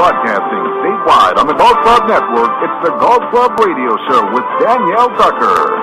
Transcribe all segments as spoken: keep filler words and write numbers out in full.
Broadcasting statewide on the Golf Club Network, it's the Golf Club Radio Show with Danielle Tucker.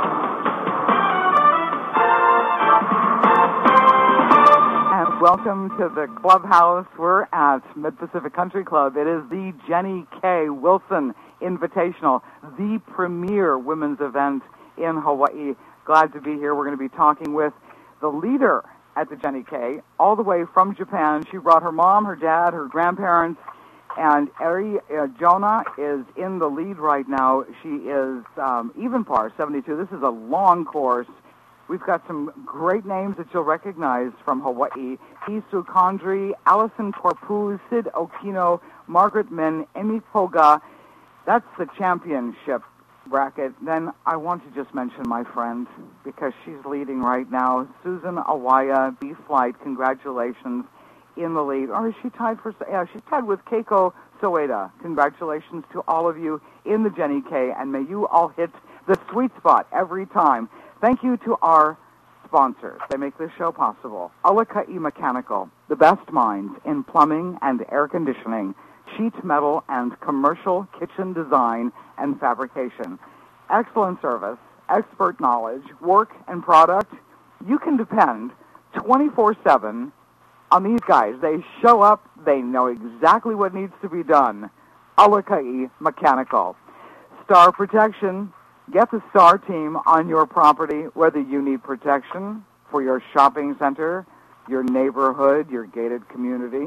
And welcome to the clubhouse. We're at Mid-Pacific Country Club. It is the Jenny K. Wilson Invitational, the premier women's event in Hawaii. Glad to be here. We're going to be talking with the leader at the Jenny K, all the way from Japan. She brought her mom, her dad, her grandparents, and Eri uh, Jonah is in the lead right now. She is um, even par, seventy-two. This is a long course. We've got some great names that you'll recognize from Hawaii. Isu Kondri, Allison Corpuz, Sid Okino, Margaret Min, Emi Poga. That's the championship bracket. Then I want to just mention my friend, because she's leading right now, Susan Awaya, B-Flight. Congratulations, in the lead. Or is she tied for? Yeah, she's tied with Keiko Soeda. Congratulations to all of you in the Jenny K, and may you all hit the sweet spot every time. Thank you to our sponsors. They make this show possible. Alakai Mechanical, the best minds in plumbing and air conditioning, sheet metal and commercial kitchen design and fabrication. Excellent service, expert knowledge, work and product. You can depend twenty-four seven on these guys. They show up. They know exactly what needs to be done. Alakai Mechanical. Star Protection. Get the Star team on your property, whether you need protection for your shopping center, your neighborhood, your gated community.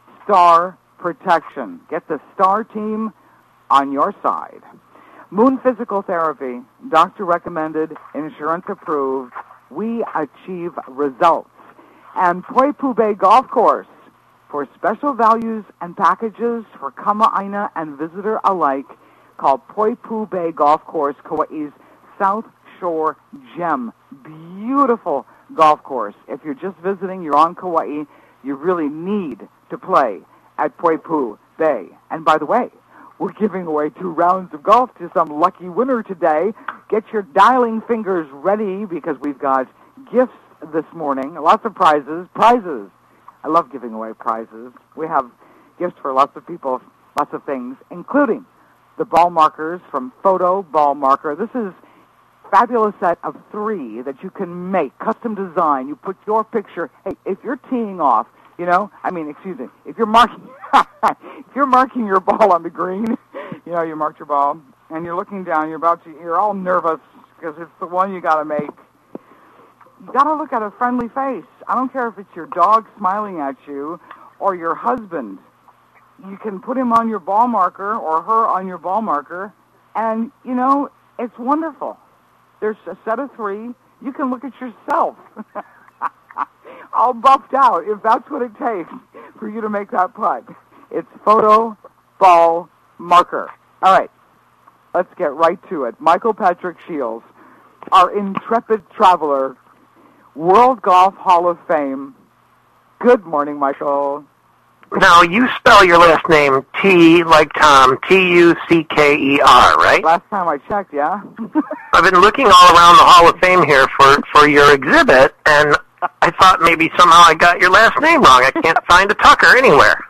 Star Protection. Get the Star team on your side. Moon Physical Therapy, doctor recommended, insurance approved. We achieve results. And Poipu Bay Golf Course for special values and packages for Kama'aina and visitor alike, called Poipu Bay Golf Course, Kauai's South Shore Gem. Beautiful golf course. If you're just visiting, you're on Kauai, you really need to play at Poipu Bay. And by the way, we're giving away two rounds of golf to some lucky winner today. Get your dialing fingers ready, because we've got gifts this morning. Lots of prizes. Prizes. I love giving away prizes. We have gifts for lots of people, lots of things, including the ball markers from Photo Ball Marker. This is a fabulous set of three that you can make, custom design. You put your picture. Hey, if you're teeing off, you know, I mean, excuse me, if you're marking, if you're marking your ball on the green, you know, you marked your ball, and you're looking down, you're about to, you're all nervous because it's the one you got to make. You got to look at a friendly face. I don't care if it's your dog smiling at you or your husband. You can put him on your ball marker or her on your ball marker, and, you know, it's wonderful. There's a set of three. You can look at yourself all buffed out, if that's what it takes for you to make that putt. It's Photo Ball Marker. All right, let's get right to it. Michael Patrick Shields, our intrepid traveler, World Golf Hall of Fame. Good morning, Michael. Now, you spell your last name T like Tom, T U C K E R, right? Last time I checked, yeah. I've been looking all around the Hall of Fame here for, for your exhibit, and I thought maybe somehow I got your last name wrong. I can't find a Tucker anywhere.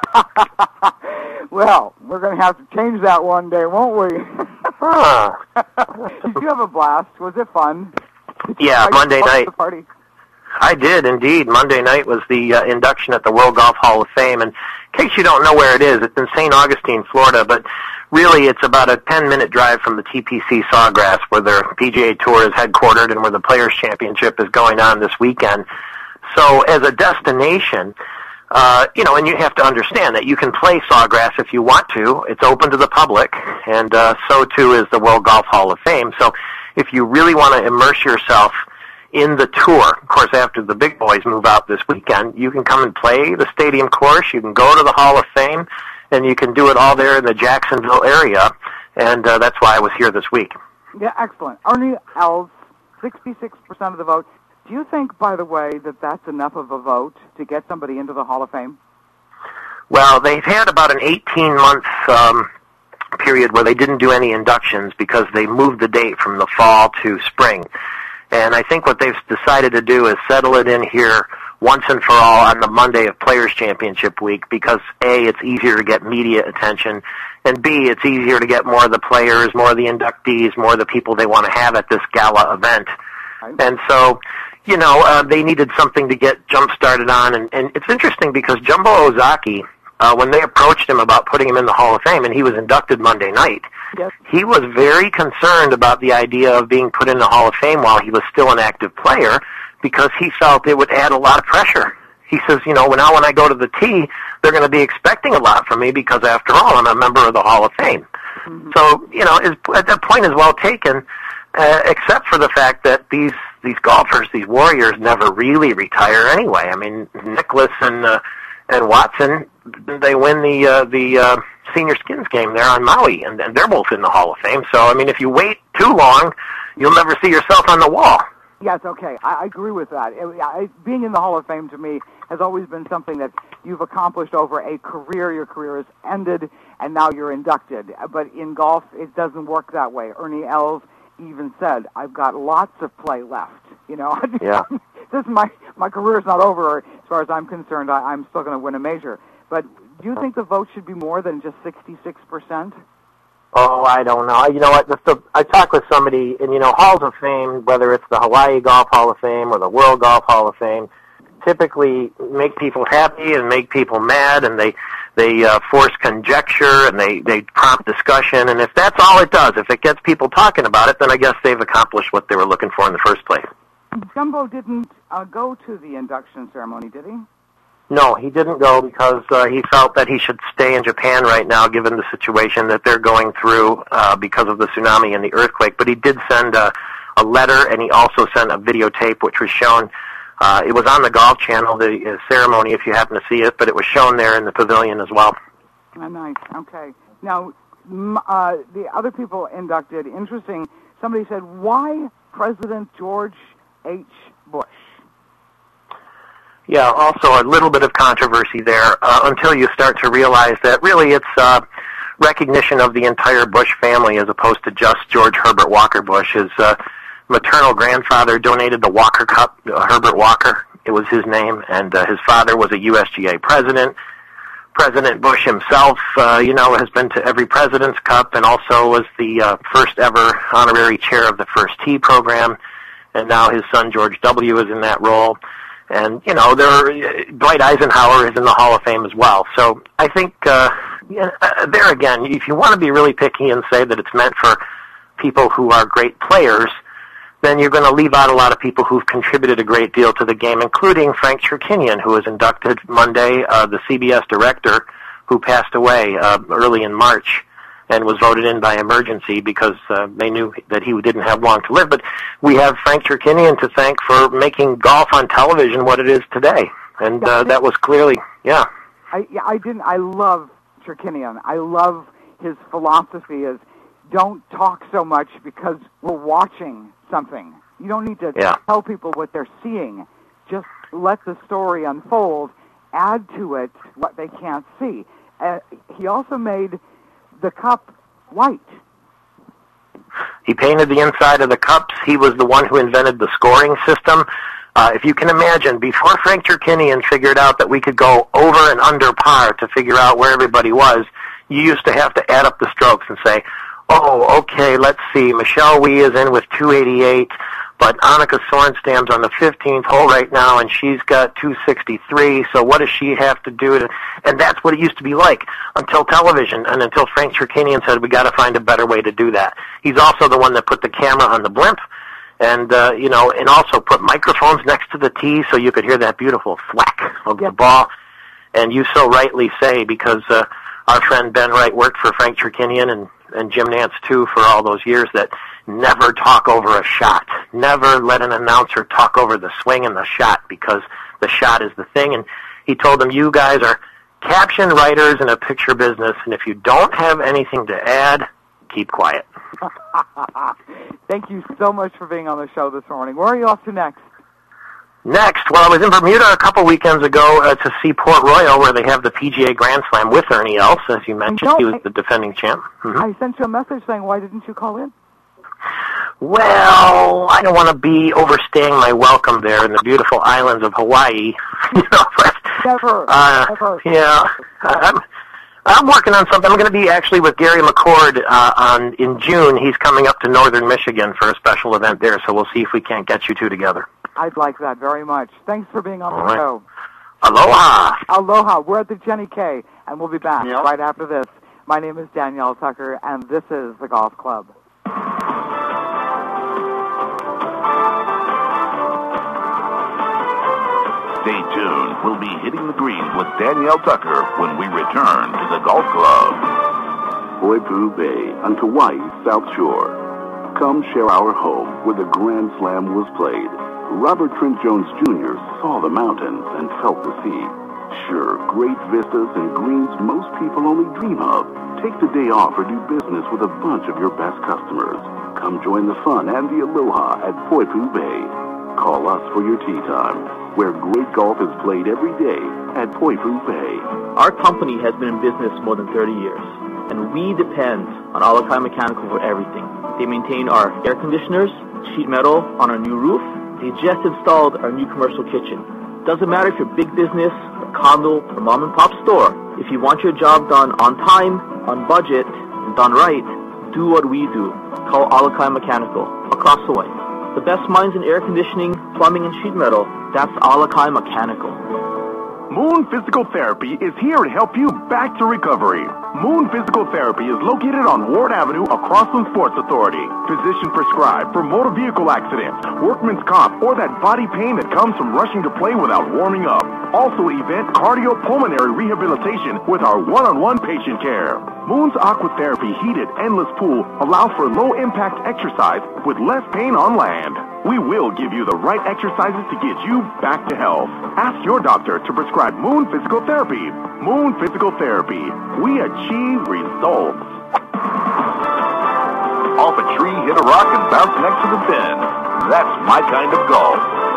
Well, we're going to have to change that one day, won't we? Huh. Did you have a blast? Was it fun? Yeah, Monday night. The party? I did, indeed. Monday night was the uh, induction at the World Golf Hall of Fame. And in case you don't know where it is, it's in Saint Augustine, Florida. But really, it's about a ten-minute drive from the T P C Sawgrass, where their P G A Tour is headquartered and where the Players' Championship is going on this weekend. So as a destination, uh, you know, and you have to understand that you can play Sawgrass if you want to. It's open to the public, and uh, so too is the World Golf Hall of Fame. So if you really want to immerse yourself in the tour, of course, after the big boys move out this weekend, you can come and play the stadium course, you can go to the Hall of Fame, and you can do it all there in the Jacksonville area, and uh, that's why I was here this week. Yeah, excellent. Ernie Els, sixty-six percent of the vote. Do you think, by the way, that that's enough of a vote to get somebody into the Hall of Fame? Well, they've had about an eighteen-month um, period where they didn't do any inductions because they moved the date from the fall to spring. And I think what they've decided to do is settle it in here once and for all on the Monday of Players' Championship Week because, A, it's easier to get media attention, and B, it's easier to get more of the players, more of the inductees, more of the people they want to have at this gala event. And so, you know, uh, they needed something to get jump-started on, and, and it's interesting because Jumbo Ozaki, uh, when they approached him about putting him in the Hall of Fame, and he was inducted Monday night, yes. he was very concerned about the idea of being put in the Hall of Fame while he was still an active player because he felt it would add a lot of pressure. He says, you know, now when I go to the tee, they're going to be expecting a lot from me because, after all, I'm a member of the Hall of Fame. Mm-hmm. So, you know, his, that point is well taken, uh, except for the fact that these these golfers, these warriors, never really retire anyway. I mean, Nicklaus and uh, and Watson, they win the uh, the uh, senior skins game there on Maui, and, and they're both in the Hall of Fame. So, I mean, if you wait too long, you'll never see yourself on the wall. Yes, okay. I, I agree with that. It, I, being in the Hall of Fame, to me, has always been something that you've accomplished over a career. Your career is ended, and now you're inducted. But in golf, it doesn't work that way. Ernie Els even said, I've got lots of play left. You know, yeah. this is my, my career's not over as far as I'm concerned. I, I'm still going to win a major. But do you think the vote should be more than just sixty-six percent? Oh, I don't know. You know what? The, the, I talked with somebody, and, you know, Halls of Fame, whether it's the Hawaii Golf Hall of Fame or the World Golf Hall of Fame, typically make people happy and make people mad, and they they uh, force conjecture, and they, they prompt discussion. And if that's all it does, if it gets people talking about it, then I guess they've accomplished what they were looking for in the first place. Jumbo didn't uh, go to the induction ceremony, did he? No, he didn't go because uh, he felt that he should stay in Japan right now, given the situation that they're going through uh, because of the tsunami and the earthquake. But he did send a, a letter, and he also sent a videotape, which was shown. Uh, it was on the Golf Channel, the uh, ceremony, if you happen to see it, but it was shown there in the pavilion as well. Oh, nice. Okay. Now, uh, the other people inducted, interesting, somebody said, why President George H. Bush? Yeah, also a little bit of controversy there uh, until you start to realize that really it's uh, recognition of the entire Bush family as opposed to just George Herbert Walker Bush. His uh, maternal grandfather donated the Walker Cup, uh, Herbert Walker, it was his name, and uh, his father was a U S G A president. President Bush himself, uh, you know, has been to every President's Cup and also was the uh, first ever honorary chair of the First Tee program, and now his son George W. is in that role. And, you know, there, Dwight Eisenhower is in the Hall of Fame as well. So I think uh, yeah, uh, there again, if you want to be really picky and say that it's meant for people who are great players, then you're going to leave out a lot of people who've contributed a great deal to the game, including Frank Chirkinian, who was inducted Monday, uh, the C B S director, who passed away uh, early in March and was voted in by emergency because uh, they knew that he didn't have long to live. But we have Frank Chirkinian to thank for making golf on television what it is today. And uh, that was clearly, yeah. I, I didn't. I love Chirkinian. I love his philosophy is don't talk so much because we're watching something. You don't need to yeah. tell people what they're seeing. Just let the story unfold. Add to it what they can't see. Uh, he also made the cup white. He painted the inside of the cups. He was the one who invented the scoring system. Uh, if you can imagine, before Frank Chirkinian figured out that we could go over and under par to figure out where everybody was, you used to have to add up the strokes and say, oh, okay, let's see, Michelle Wee is in with two eighty-eight, but Annika Sorenstam's on the fifteenth hole right now, and she's got two sixty-three, so what does she have to do? To, and that's what it used to be like until television, and until Frank Chirkinian said, we got to find a better way to do that. He's also the one that put the camera on the blimp, and, uh, you know, and also put microphones next to the tee so you could hear that beautiful thwack of yep. the ball. And you so rightly say, because uh, our friend Ben Wright worked for Frank Chirkinian and, and Jim Nantz, too, for all those years, that never talk over a shot. Never let an announcer talk over the swing and the shot, because the shot is the thing. And he told them, you guys are caption writers in a picture business, and if you don't have anything to add, keep quiet. Thank you so much for being on the show this morning. Where are you off to next? Next, well, I was in Bermuda a couple weekends ago uh, to see Port Royal, where they have the P G A Grand Slam with Ernie Els, as you mentioned. He was the defending champ. Mm-hmm. I sent you a message saying, why didn't you call in? Well, I don't want to be overstaying my welcome there in the beautiful islands of Hawaii. you know, but, Never. uh, Never. Yeah. I'm, I'm working on something. I'm going to be actually with Gary McCord uh, on in June. He's coming up to northern Michigan for a special event there, so we'll see if we can't get you two together. I'd like that very much. Thanks for being on All the right. show. Aloha. Aloha. We're at the Jenny K, and we'll be back Yep. right after this. My name is Danielle Tucker, and this is the Golf Club. Stay tuned. We'll be hitting the greens with Danielle Tucker when we return to the Golf Club. Poipu Bay on Kauai's South Shore. Come share our home where the Grand Slam was played. Robert Trent Jones Junior saw the mountains and felt the sea. Sure, great vistas and greens most people only dream of. Take the day off or do business with a bunch of your best customers. Come join the fun and the aloha at Poipu Bay. Call us for your tee time, where great golf is played every day at Poipu Bay. Our company has been in business more than thirty years, and we depend on Alakai Mechanical for everything. They maintain our air conditioners, sheet metal on our new roof. They just installed our new commercial kitchen. Doesn't matter if you're big business, a condo, or mom and pop store. If you want your job done on time, on budget, and done right, do what we do. Call Alakai Mechanical across the way. The best minds in air conditioning, plumbing, and sheet metal, that's Alakai Mechanical. Moon Physical Therapy is here to help you back to recovery. Moon Physical Therapy is located on Ward Avenue across from Sports Authority. Physician prescribed for motor vehicle accidents, workman's comp, or that body pain that comes from rushing to play without warming up. Also event cardiopulmonary rehabilitation with our one-on-one patient care. Moon's Aquatherapy heated endless pool allows for low-impact exercise with less pain on land. We will give you the right exercises to get you back to health. Ask your doctor to prescribe Moon Physical Therapy. Moon Physical Therapy. We achieve results. Off a tree, hit a rock, and bounce next to the pin. That's my kind of golf.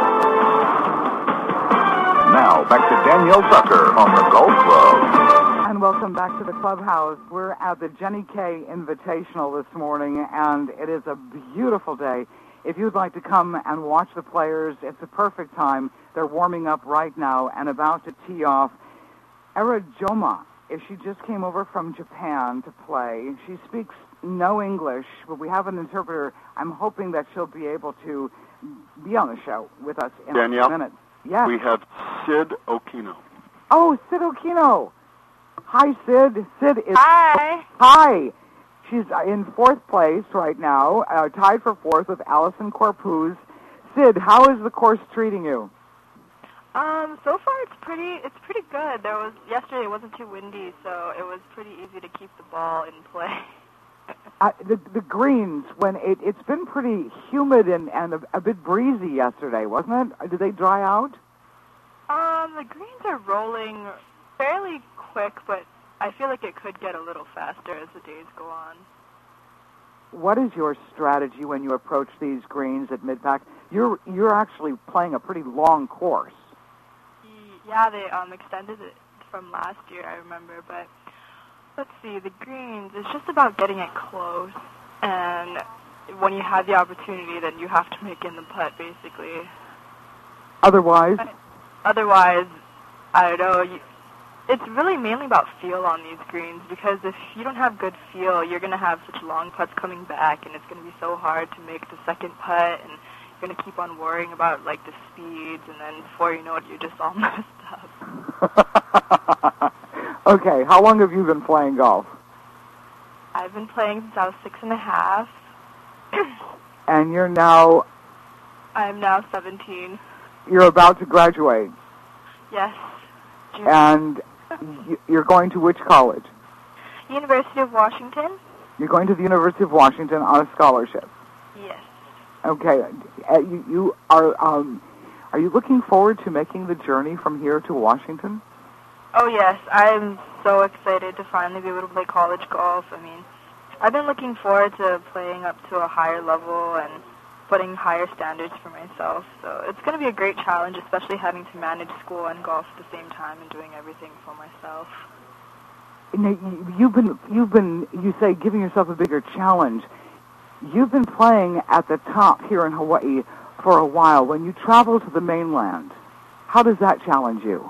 Now, back to Danielle Tucker on the Golf Club. And welcome back to the clubhouse. We're at the Jenny K Invitational this morning, and it is a beautiful day. If you'd like to come and watch the players, it's a perfect time. They're warming up right now and about to tee off. Era Joma, if she just came over from Japan to play, she speaks no English, but we have an interpreter. I'm hoping that she'll be able to be on the show with us in Danielle, a few minutes. Yes. We have Sid Okino. Oh, Sid Okino. Hi, Sid. Sid is... Hi. Hi. She's in fourth place right now, uh, tied for fourth with Allison Corpuz. Sid, how is the course treating you? Um, so far it's pretty it's pretty good. There was yesterday it wasn't too windy, so it was pretty easy to keep the ball in play. uh, the the greens, when it it's been pretty humid and and a, a bit breezy yesterday, wasn't it? Did they dry out? Um, the greens are rolling fairly quick, but I feel like it could get a little faster as the days go on. What is your strategy when you approach these greens at mid-pack? You're you're actually playing a pretty long course. Yeah, they um extended it from last year, I remember, but let's see, the greens, it's just about getting it close, and when you have the opportunity, then you have to make in the putt, basically. Otherwise? Otherwise, I don't know, you, it's really mainly about feel on these greens, because if you don't have good feel, you're going to have such long putts coming back, and it's going to be so hard to make the second putt, and you're going to keep on worrying about, like, the speeds, and then before you know it, you're just all messed up. Okay, how long have you been playing golf? I've been playing since I was six and a half. And you're now... I'm now seventeen. You're about to graduate. Yes. June. And y- you're going to which college? University of Washington. You're going to the University of Washington on a scholarship. Yes. Okay. Uh, you, you are um, are you looking forward to making the journey from here to Washington? Oh, yes. I'm so excited to finally be able to play college golf. I mean, I've been looking forward to playing up to a higher level and putting higher standards for myself. So it's going to be a great challenge, especially having to manage school and golf at the same time and doing everything for myself. You've been, you've been, you say, giving yourself a bigger challenge. you've been playing at the top here in Hawaii for a while. When you travel to the mainland, how does that challenge you?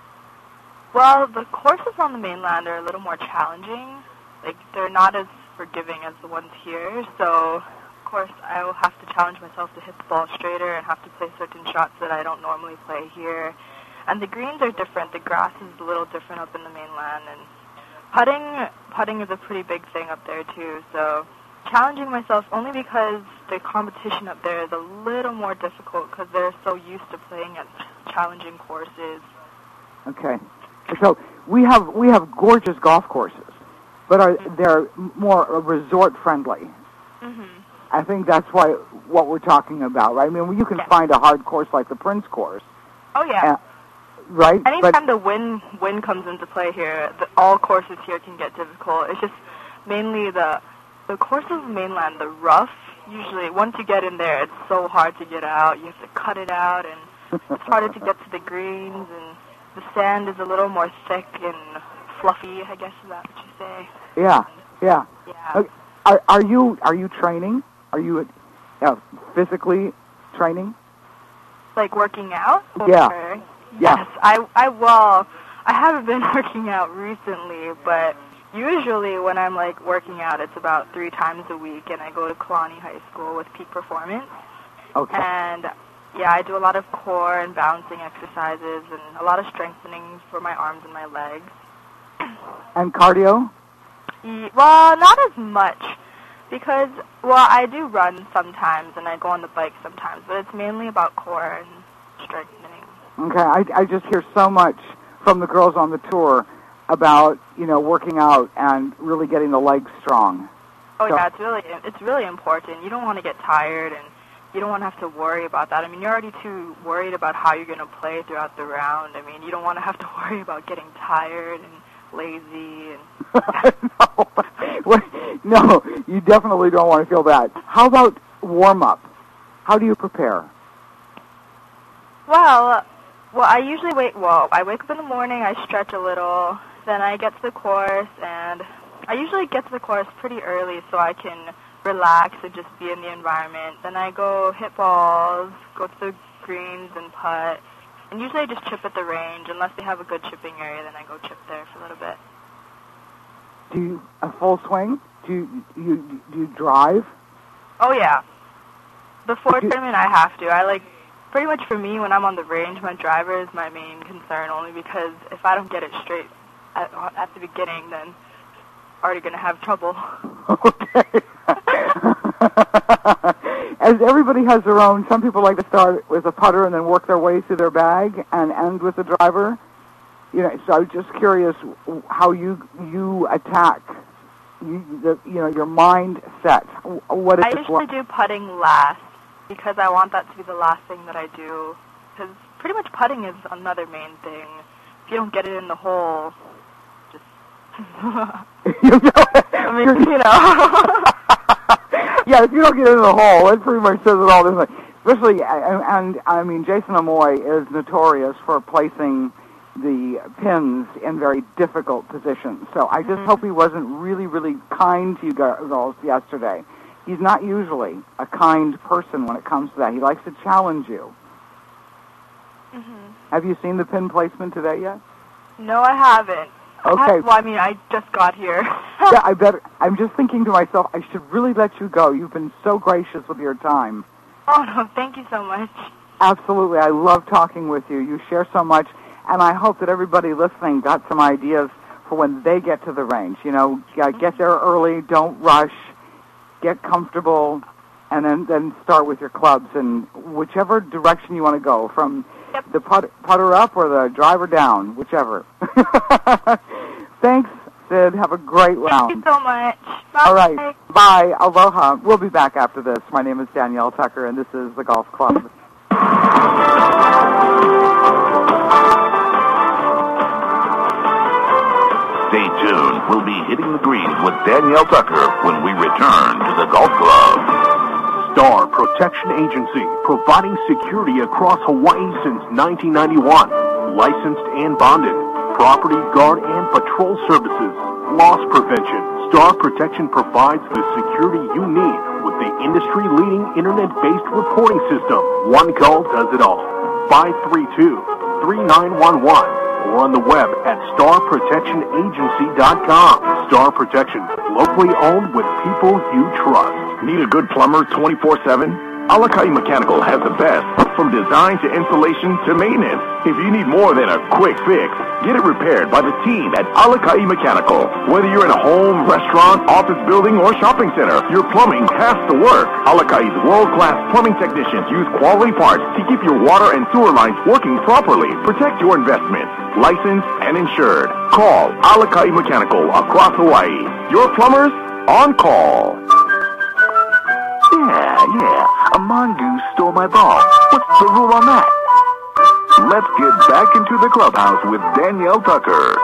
Well, the courses on the mainland are a little more challenging. Like, they're not as forgiving as the ones here, so of course I will have to challenge myself to hit the ball straighter and have to play certain shots that I don't normally play here. And the greens are different. The grass is a little different up in the mainland, and putting putting is a pretty big thing up there too. So challenging myself only because the competition up there is a little more difficult because they're so used to playing at challenging courses. Okay, so we have we have gorgeous golf courses, but are mm-hmm. they're more resort friendly. Mm-hmm. I think that's why what we're talking about, right? I mean, you can yeah. find a hard course like the Prince course. Oh yeah. Uh, right. Anytime but, the wind wind comes into play here, the, all courses here can get difficult. It's just mainly the the courses of the mainland, the rough. Usually, once you get in there, it's so hard to get out. You have to cut it out, and it's harder to get to the greens, and the sand is a little more thick and fluffy, I guess is that what you say? Yeah, yeah. Yeah. Are, are you are you training? Are you uh, physically training? Like working out? Or, yeah. Yes, I, I, well, I haven't been working out recently, but usually when I'm, like, working out, it's about three times a week, and I go to Kalani High School with Peak Performance. Okay. And, yeah, I do a lot of core and balancing exercises and a lot of strengthening for my arms and my legs. And cardio? Yeah, well, not as much, because, well, I do run sometimes, and I go on the bike sometimes, but it's mainly about core and strengthening. Okay, I, I just hear so much from the girls on the tour about, you know, working out and really getting the legs strong. Oh, so, yeah, it's really it's really important. You don't want to get tired, and you don't want to have to worry about that. I mean, you're already too worried about how you're going to play throughout the round. I mean, you don't want to have to worry about getting tired and lazy. And no, you definitely don't want to feel that. How about warm-up? How do you prepare? Well... Well, I usually wake, well, I wake up in the morning, I stretch a little, then I get to the course, and I usually get to the course pretty early so I can relax and just be in the environment. Then I go hit balls, go to the greens and putt, and usually I just chip at the range. Unless they have a good chipping area, then I go chip there for a little bit. Do you, a full swing? Do you, you, do you drive? Oh, yeah. Before tournament, I have to. I like... Pretty much for me, when I'm on the range, my driver is my main concern, only because if I don't get it straight at, at the beginning, then I'm already going to have trouble. Okay. As everybody has their own, some people like to start with a putter and then work their way through their bag and end with a driver. You know, so I was just curious how you you attack, you, the, you know, your mindset. What is I usually do putting last, because I want that to be the last thing that I do. Because pretty much putting is another main thing. If you don't get it in the hole, just... you know, I mean, you know. Yeah, if you don't get it in the hole, it pretty much says it all, doesn't it? Especially, and, and I mean, Jason Amoy is notorious for placing the pins in very difficult positions. So I just mm-hmm. hope he wasn't really, really kind to you girls yesterday. He's not usually a kind person when it comes to that. He likes to challenge you. Mm-hmm. Have you seen the pin placement today yet? No, I haven't. Okay. I have, well, I mean, I just got here. Yeah, I bet. I'm just thinking to myself, I should really let you go. You've been so gracious with your time. Oh, no, thank you so much. Absolutely. I love talking with you. You share so much, and I hope that everybody listening got some ideas for when they get to the range. You know, get there early, don't rush. Get comfortable, and then, then start with your clubs, and whichever direction you want to go, from yep. the put, putter up or the driver down, whichever. Thanks, Sid. Have a great round. Thank you so much. Bye. All right. Bye. Aloha. We'll be back after this. My name is Danielle Tucker, and this is the Golf Club. Stay tuned. We'll be hitting the greens with Danielle Tucker when we return to the Golf Club. Star Protection Agency, providing security across Hawaii since nineteen ninety-one. Licensed and bonded. Property guard and patrol services. Loss prevention. Star Protection provides the security you need with the industry-leading internet-based reporting system. One call does it all. five three two, three nine one one or on the web at star protection agency dot com. Star Protection, locally owned with people you trust. Need a good plumber twenty-four seven? Alakai Mechanical has the best, from design to installation to maintenance. If you need more than a quick fix, get it repaired by the team at Alakai Mechanical. Whether you're in a home, restaurant, office building, or shopping center, your plumbing has to work. Alakai's world-class plumbing technicians use quality parts to keep your water and sewer lines working properly. Protect your investment. Licensed and insured. Call Alakai Mechanical across Hawaii. Your plumbers on call. Yeah, yeah. A mongoose stole my ball. What's the rule on that? Let's get back into the clubhouse with Danielle Tucker.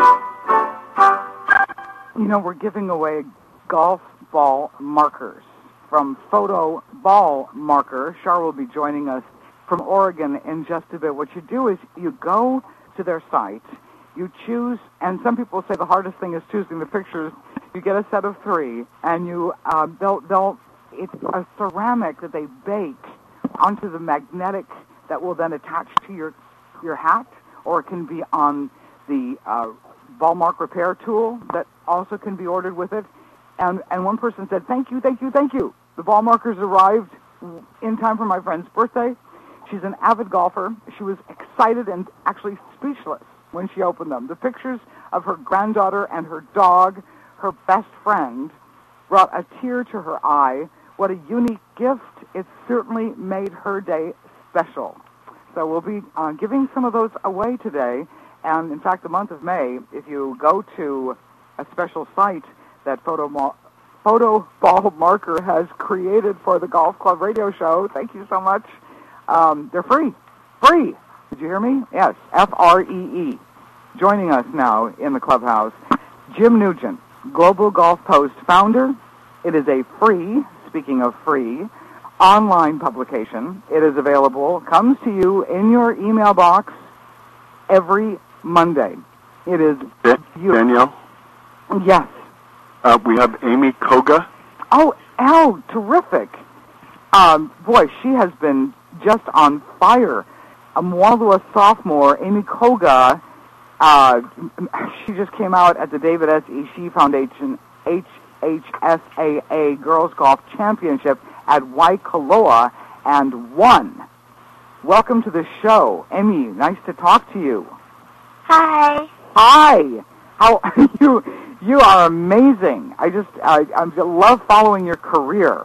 You know, we're giving away golf ball markers from Photo Ball Marker. Char will be joining us from Oregon in just a bit. What you do is you go to their site, you choose, and some people say the hardest thing is choosing the pictures. You get a set of three, and you uh, they'll they'll. It's a ceramic that they bake onto the magnetic that will then attach to your your hat, or it can be on the uh, ball mark repair tool that also can be ordered with it. And and one person said, "Thank you, thank you, thank you. The ball markers arrived in time for my friend's birthday." She's an avid golfer. She was excited and actually speechless when she opened them. The pictures of her granddaughter and her dog, her best friend, brought a tear to her eye. What a unique gift. It certainly made her day special. So we'll be uh, giving some of those away today. And, in fact, the month of May, if you go to a special site that Photo, Mo- Photo Ball Marker has created for the Golf Club radio show, thank you so much. Um, they're free. Free. Did you hear me? Yes, F R E E. Joining us now in the clubhouse, Jim Nugent, Global Golf Post founder. It is a free, speaking of free, online publication. It is available, comes to you in your email box every Monday. It is Da- Danielle? Yes. Uh, we have Amy Koga. Oh, Al, terrific. Um, boy, she has been just on fire. A Mwalua sophomore, Amy Koga, uh, she just came out at the David S. Ishii Foundation H H S A A Girls Golf Championship at Waikoloa and won. Welcome to the show. Amy, nice to talk to you. Hi. Hi. How you you are amazing. I just I, I love following your career.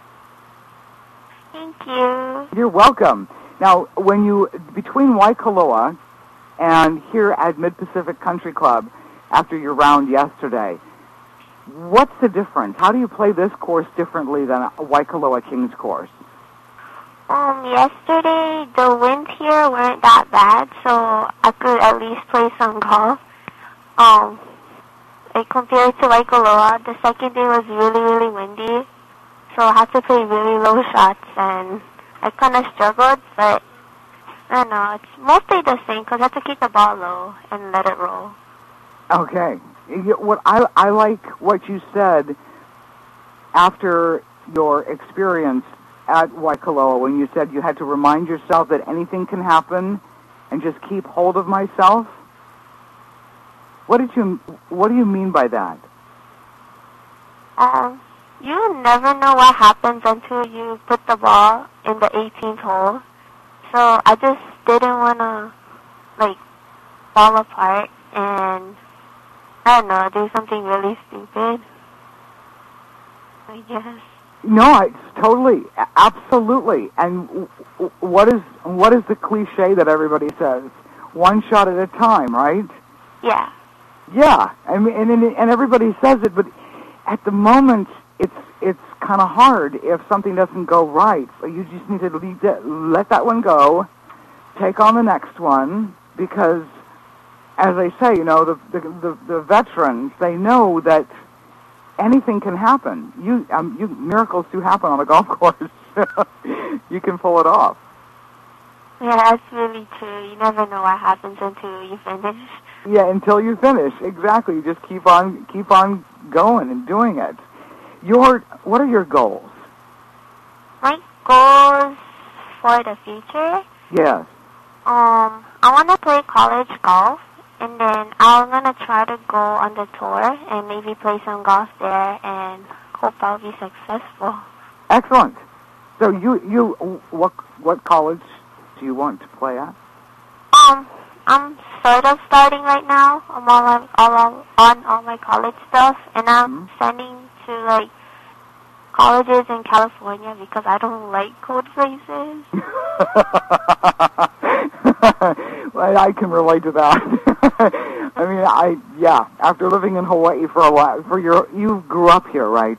Thank you. You're welcome. Now, when you between Waikoloa and here at Mid-Pacific Country Club after your round yesterday, what's the difference? How do you play this course differently than a Waikoloa Kings course? Um, yesterday the winds here weren't that bad, so I could at least play some golf. Um, like compared to Waikoloa, the second day was really, really windy, so I had to play really low shots, and I kind of struggled, but I don't know, it's mostly the same because I have to keep the ball low and let it roll. Okay. What I I like what you said after your experience at Waikoloa when you said you had to remind yourself that anything can happen and just keep hold of myself. What did you What do you mean by that? Um, you never know what happens until you put the ball in the eighteenth hole. So I just didn't want to, like, fall apart and, I don't know, do something really stupid, I guess. No, I totally, absolutely. And w- w- what is what is the cliche that everybody says? One shot at a time, right? Yeah. Yeah, I mean, and and, and everybody says it, but at the moment, it's it's kind of hard if something doesn't go right. So you just need to leave that, let that one go, take on the next one, because, as I say, you know, the the the, the veterans, they know that anything can happen. You, um, you miracles do happen on a golf course. You can pull it off. Yeah, that's really true. You never know what happens until you finish. Yeah, until you finish. Exactly. You just keep on, keep on going and doing it. Your, what are your goals? my goals for the future, Yes. um, I want to play college golf, and then I'm going to try to go on the tour and maybe play some golf there and hope I'll be successful. Excellent. So you, you, what, what college do you want to play at? Um, I'm sort of starting right now. I'm all on all, on all my college stuff, and I'm Mm-hmm. sending to, like, colleges in California because I don't like cold places. Well, I can relate to that. I mean, I, yeah, after living in Hawaii for a while, for your, you grew up here, right?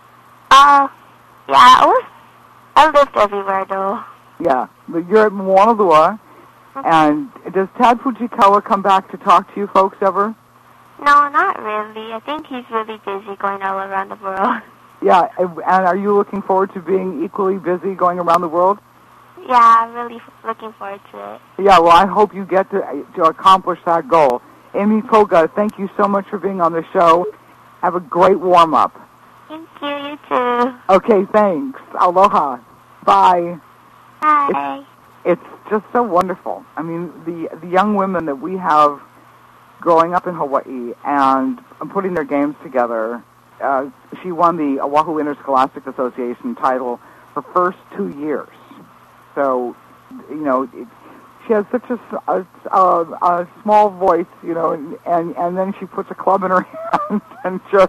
Uh, yeah, I was, I lived everywhere, though. Yeah, but you're at Moanalua, and does Tad Fujikawa come back to talk to you folks ever? No, not really. I think he's really busy going all around the world. Yeah, and are you looking forward to being equally busy going around the world? Yeah, I'm really f- looking forward to it. Yeah, well, I hope you get to to accomplish that goal. Amy Koga, thank you so much for being on the show. Have a great warm-up. Thank you, you too. Okay, thanks. Aloha. Bye. Bye. It's just so wonderful. I mean, the the young women that we have growing up in Hawaii and putting their games together. Uh, she won the Oahu Interscholastic Association title her first two years. So, you know, it, she has such a, a, a, a small voice, you know, and, and, and then she puts a club in her hand and just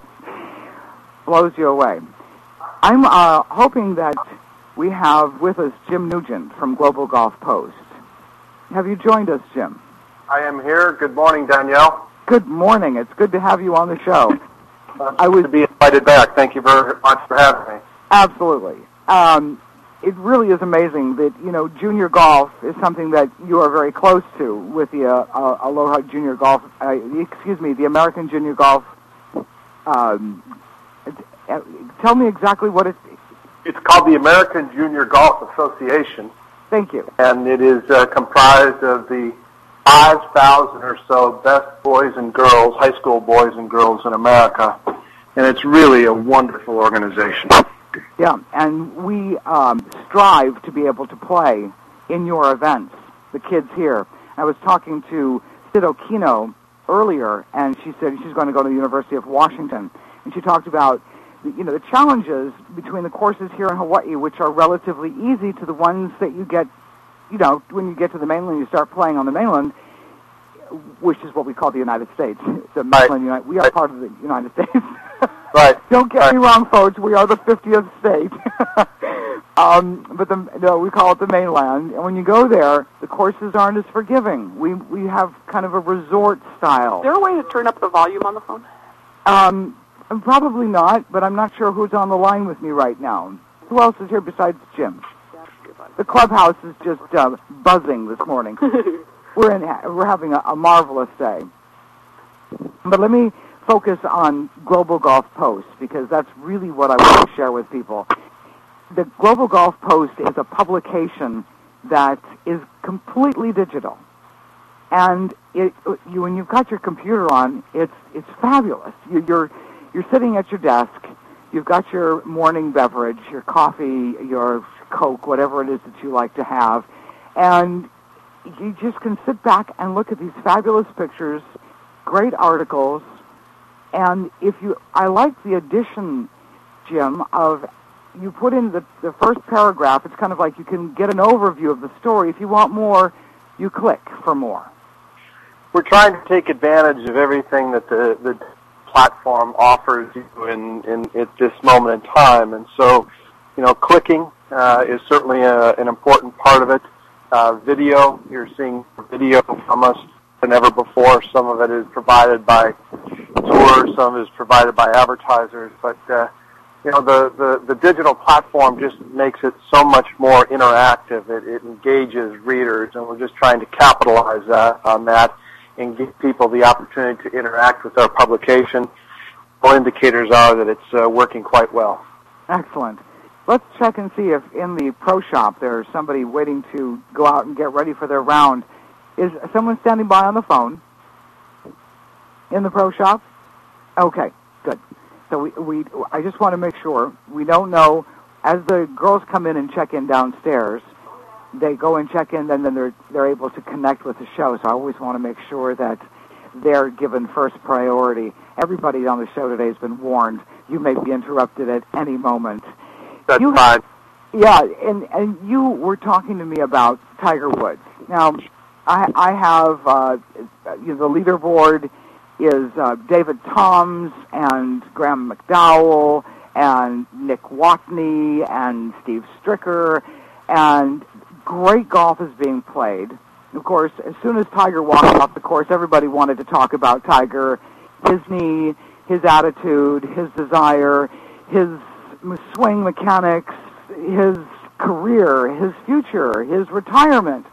blows you away. I'm uh, hoping that we have with us Jim Nugent from Global Golf Post. Have you joined us, Jim? I am here. Good morning, Danielle. Good morning. It's good to have you on the show. Uh, I was to be invited back. Thank you very much for having me. Absolutely. Um, it really is amazing that, you know, junior golf is something that you are very close to with the uh, uh, Aloha Junior Golf, uh, excuse me, the American Junior Golf. Um, uh, tell me exactly what it's... It's called the American Junior Golf Association. Thank you. And it is uh, comprised of the five thousand or so best boys and girls, high school boys and girls in America. And it's really a wonderful organization. Yeah, and we um, strive to be able to play in your events, the kids here. I was talking to Sid Okino earlier, and she said she's going to go to the University of Washington. And she talked about, you know, the challenges between the courses here in Hawaii, which are relatively easy, to the ones that you get, you know, when you get to the mainland, you start playing on the mainland, which is what we call the United States. The mainland United, we are part of the United States. Right. Don't get me wrong, folks. We are the fiftieth state. um, but the, no, we call it the mainland. And when you go there, the courses aren't as forgiving. We we have kind of a resort style. Is there a way to turn up the volume on the phone? Um, probably not, but I'm not sure who's on the line with me right now. Who else is here besides Jim? The clubhouse is just uh, buzzing this morning. we're in. We're having a, a marvelous day. But let me focus on Global Golf Post, because that's really what I want to share with people. The Global Golf Post is a publication that is completely digital. And it, you, when you've got your computer on, it's it's fabulous. You, you're you're sitting at your desk. You've got your morning beverage, your coffee, your Coke, whatever it is that you like to have, and you just can sit back and look at these fabulous pictures, great articles, and if you, I like the addition, Jim, of you put in the the first paragraph. It's kind of like you can get an overview of the story. If you want more, you click for more. We're trying to take advantage of everything that the, the platform offers you in, in at this moment in time. And so, you know, clicking uh, is certainly a, an important part of it. Uh, video, you're seeing video from us than ever before. Some of it is provided by tours, some is provided by advertisers. But, uh, you know, the, the, the digital platform just makes it so much more interactive. It, it engages readers, and we're just trying to capitalize uh, on that and give people the opportunity to interact with our publication. All indicators are that it's uh, working quite well. Excellent. Let's check and see if in the pro shop there's somebody waiting to go out and get ready for their round. Is someone standing by on the phone in the pro shop? Okay, good. So we, we I just want to make sure. We don't know as the girls come in and check in downstairs, they go and check in, and then they're they're able to connect with the show. So I always want to make sure that they're given first priority. Everybody on the show today has been warned. You may be interrupted at any moment. That's you, fine. Yeah, and, and you were talking to me about Tiger Woods. Now, I, I have, uh, you know, the leaderboard is uh, David Toms and Graham McDowell and Nick Watney and Steve Stricker, and great golf is being played. Of course, as soon as Tiger walked off the course, everybody wanted to talk about Tiger, his knee, his attitude, his desire, his swing mechanics, his career, his future, his retirement.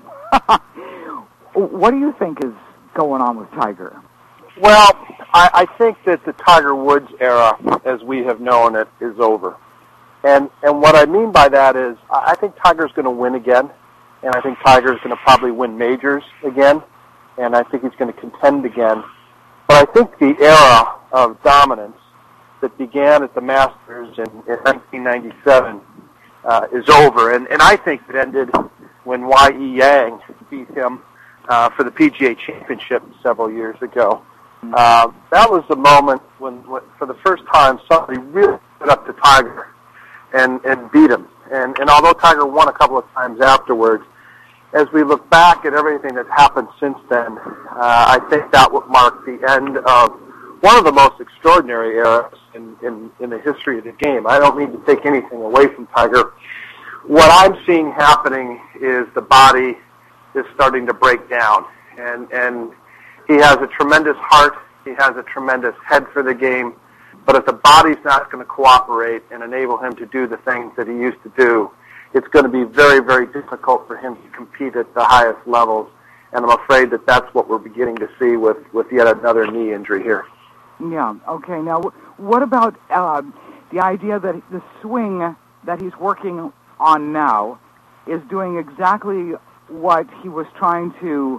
What do you think is going on with Tiger? Well, I, I think that the Tiger Woods era, as we have known it, is over. And and what I mean by that is I think Tiger's going to win again, and I think Tiger's going to probably win majors again, and I think he's going to contend again. But I think the era of dominance that began at the Masters in, in nineteen ninety-seven uh, is over, and, and I think it ended when Y E Yang beat him uh, for the P G A Championship several years ago. Uh, that was the moment when, when, for the first time, somebody really stood up to Tiger and, and beat him. And, and although Tiger won a couple of times afterwards, as we look back at everything that's happened since then, uh, I think that would mark the end of one of the most extraordinary eras in, in, in the history of the game. I don't mean to take anything away from Tiger. What I'm seeing happening is the body is starting to break down. And, and he has a tremendous heart. He has a tremendous head for the game. But if the body's not going to cooperate and enable him to do the things that he used to do, it's going to be very, very difficult for him to compete at the highest levels. And I'm afraid that that's what we're beginning to see with, with yet another knee injury here. Yeah, okay. Now, what about uh, the idea that the swing that he's working on now is doing exactly what he was trying to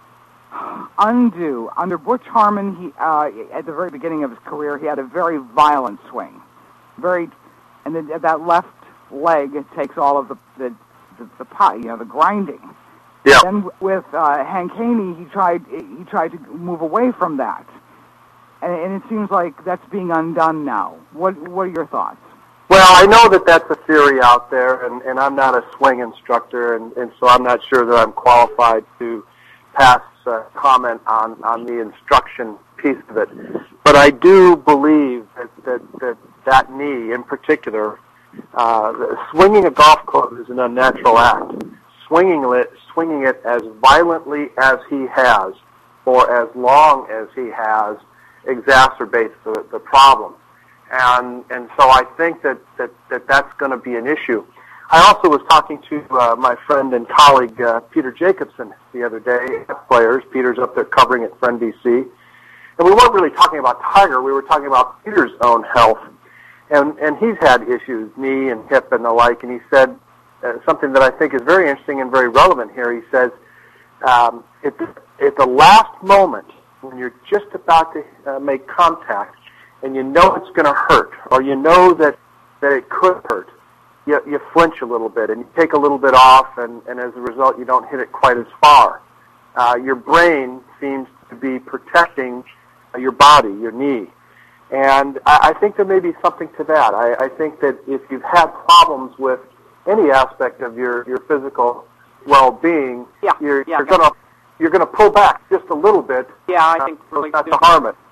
undo? Under Butch Harmon, he uh, at the very beginning of his career, he had a very violent swing. Very, and then that left leg takes all of the the, the, the you know, the grinding. Yeah. Then with uh, Hank Haney, he tried he tried to move away from that. And, and it seems like that's being undone now. What What are your thoughts? Well, I know that that's a theory out there, and, and I'm not a swing instructor, and, and so I'm not sure that I'm qualified to pass uh, comment on, on the instruction piece of it. But I do believe that that, that, that knee in particular, uh, swinging a golf club is an unnatural act. Swinging it, swinging it as violently as he has for as long as he has exacerbates the, the problem. And and so I think that, that, that that's going to be an issue. I also was talking to uh, my friend and colleague uh, Peter Jacobson the other day, players. Peter's up there covering it for N B C. And we weren't really talking about Tiger. We were talking about Peter's own health. And, and he's had issues, knee and hip and the like. And he said uh, something that I think is very interesting and very relevant here. He says, um, at, the, at the last moment, when you're just about to uh, make contact, and you know it's going to hurt, or you know that, that it could hurt, you, you flinch a little bit, and you take a little bit off, and, and as a result, you don't hit it quite as far. Uh, your brain seems to be protecting uh, your body, your knee. And I, I think there may be something to that. I, I think that if you've had problems with any aspect of your, your physical well-being, yeah, you're, yeah, you're going to you're going to pull back just a little bit. Yeah, I think uh, not to harm it.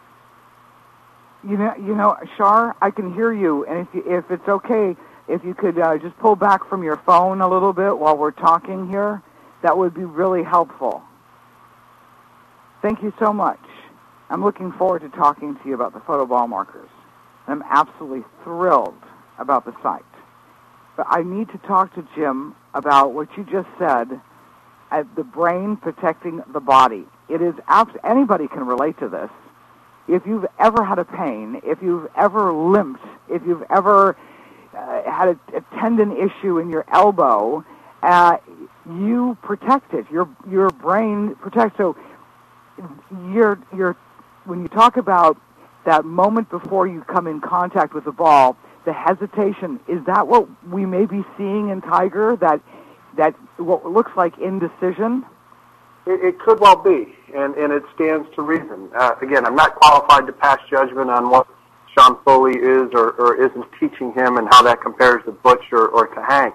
You know, you know, Shar, I can hear you, and if you, if it's okay, if you could uh, just pull back from your phone a little bit while we're talking here, that would be really helpful. Thank you so much. I'm looking forward to talking to you about the photo ball markers. I'm absolutely thrilled about the site. But I need to talk to Jim about what you just said, uh, the brain protecting the body. It is abs- anybody can relate to this. If you've ever had a pain, if you've ever limped, if you've ever uh, had a, a tendon issue in your elbow, uh, you protect it. Your your brain protects. So you're you're when you talk about that moment before you come in contact with the ball, the hesitation, is that what we may be seeing in Tiger, that that what looks like indecision? It, it could well be, and, and it stands to reason. Uh, again, I'm not qualified to pass judgment on what Sean Foley is or, or isn't teaching him and how that compares to Butch or, or to Hank.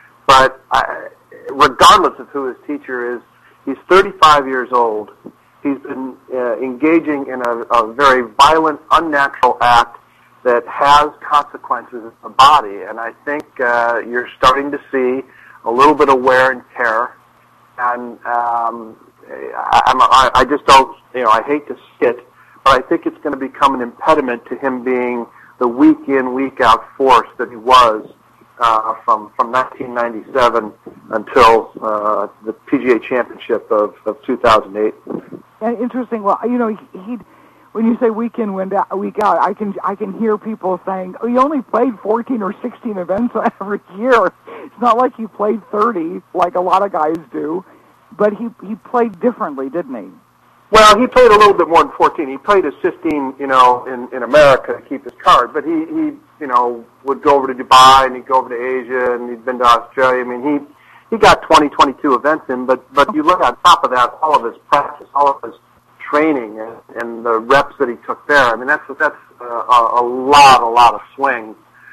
But I, regardless of who his teacher is, he's thirty-five years old. He's been uh, engaging in a, a very violent, unnatural act that has consequences in the body. And I think uh, you're starting to see a little bit of wear and tear. And um, I, I'm, I, I just don't, you know, I hate to see it, but I think it's going to become an impediment to him being the week-in, week-out force that he was uh, from from nineteen ninety-seven until uh, the P G A Championship of, of two thousand eight. And interesting. Well, you know, he, he'd, when you say week in, week out, I can I can hear people saying, oh, he only played fourteen or sixteen events every year. It's not like he played thirty like a lot of guys do, but he he played differently, didn't he? Well, he played a little bit more than fourteen. He played his fifteen, you know, in, in America to keep his card. But he, he, you know, would go over to Dubai and he'd go over to Asia and he'd been to Australia. I mean, he he got twenty, twenty-two events in. But but you look on top of that, all of his practice, all of his training, and, and the reps that he took there. I mean, that's that's a, a lot, a lot of swings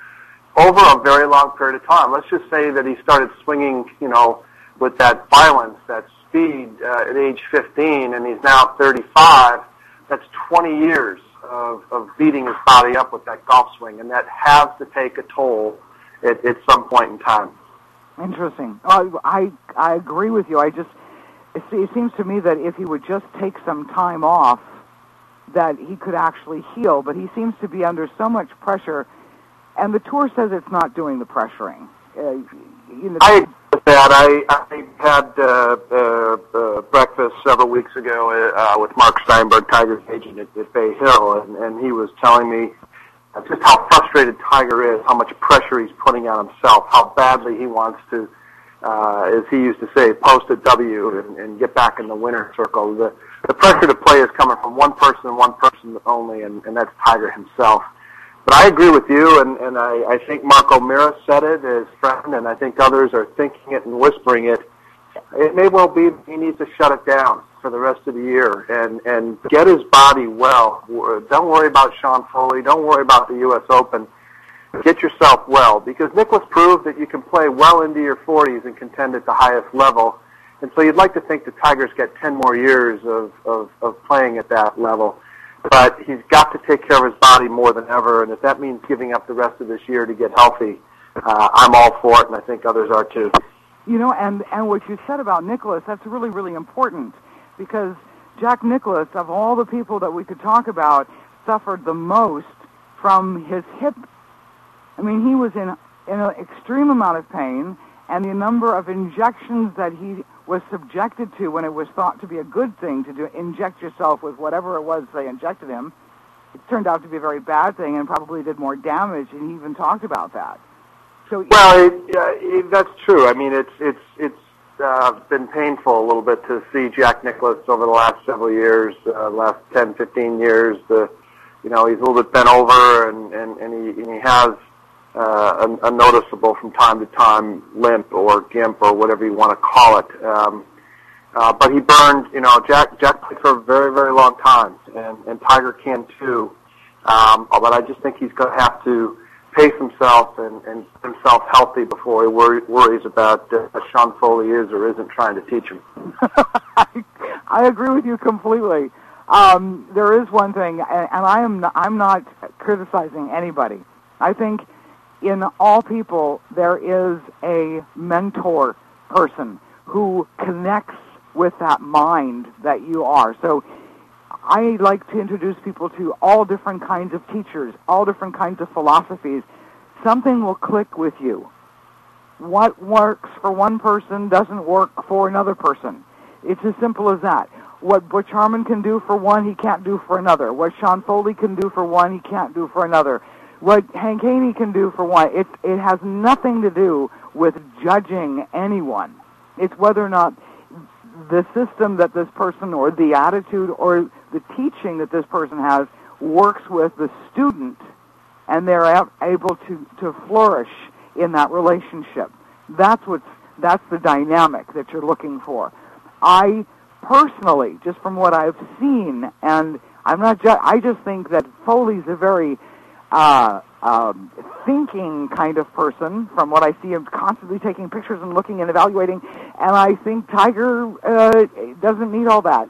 over a very long period of time. Let's just say that he started swinging, you know, with that violence, that speed uh, at age fifteen, and he's now thirty-five. That's twenty years of, of beating his body up with that golf swing, and that has to take a toll at, at some point in time. Interesting. Oh, I I agree with you. I just it, it seems to me that if he would just take some time off, that he could actually heal. But he seems to be under so much pressure, and the tour says it's not doing the pressuring. Uh, you know, I agree with that. I, I had uh, uh, uh, breakfast several weeks ago uh, with Mark Steinberg, Tiger's agent at, at Bay Hill, and, and he was telling me just how frustrated Tiger is, how much pressure he's putting on himself, how badly he wants to, uh, as he used to say, post a W and, and get back in the winner's circle. The, the pressure to play is coming from one person and one person only, and, and that's Tiger himself. But I agree with you, and, and I, I think Mark O'Meara said it, his friend, and I think others are thinking it and whispering it. It may well be he needs to shut it down for the rest of the year and, and get his body well. Don't worry about Sean Foley. Don't worry about the U S Open. Get yourself well, because Nicklaus proved that you can play well into your forties and contend at the highest level. And so you'd like to think the Tigers get ten more years of, of, of playing at that level. But he's got to take care of his body more than ever, and if that means giving up the rest of this year to get healthy, uh, I'm all for it, and I think others are too. You know, and, and what you said about Nicklaus, that's really, really important, because Jack Nicklaus, of all the people that we could talk about, suffered the most from his hip. I mean, he was in, in an extreme amount of pain, and the number of injections that he was subjected to when it was thought to be a good thing to do, inject yourself with whatever it was they injected him, it turned out to be a very bad thing and probably did more damage, and he even talked about that. So well, it, uh, it, that's true. I mean, it's it's it's uh, been painful a little bit to see Jack Nicklaus over the last several years, uh, last ten, fifteen years. The, you know, he's a little bit bent over, and, and, and, he, and he has uh, a, a noticeable from time to time limp or gimp or whatever you want to call it. Um, uh, but he burned, you know, Jack Jack played for a very, very long time, and, and Tiger can too. Um, but I just think he's going to have to pace himself and, and get himself healthy before he worry, worries about uh, what Sean Foley is or isn't trying to teach him. I, I agree with you completely. Um, there is one thing, and, and I am not, I'm not criticizing anybody. I think in all people there is a mentor person who connects with that mind that you are. So I like to introduce people to all different kinds of teachers, all different kinds of philosophies. Something will click with you. What works for one person doesn't work for another person. It's as simple as that. What Butch Harmon can do for one, he can't do for another. What Sean Foley can do for one, he can't do for another. What Hank Haney can do for one, it, it has nothing to do with judging anyone. It's whether or not the system that this person, or the attitude, or the teaching that this person has works with the student, and and they're a- able to, to flourish in that relationship. That's what's that's the dynamic that you're looking for. I personally, just from what I've seen, and I'm not ju- I just think that Foley's a very uh, um, thinking kind of person. From what I see him constantly taking pictures and looking and evaluating, and I think Tiger uh, doesn't need all that.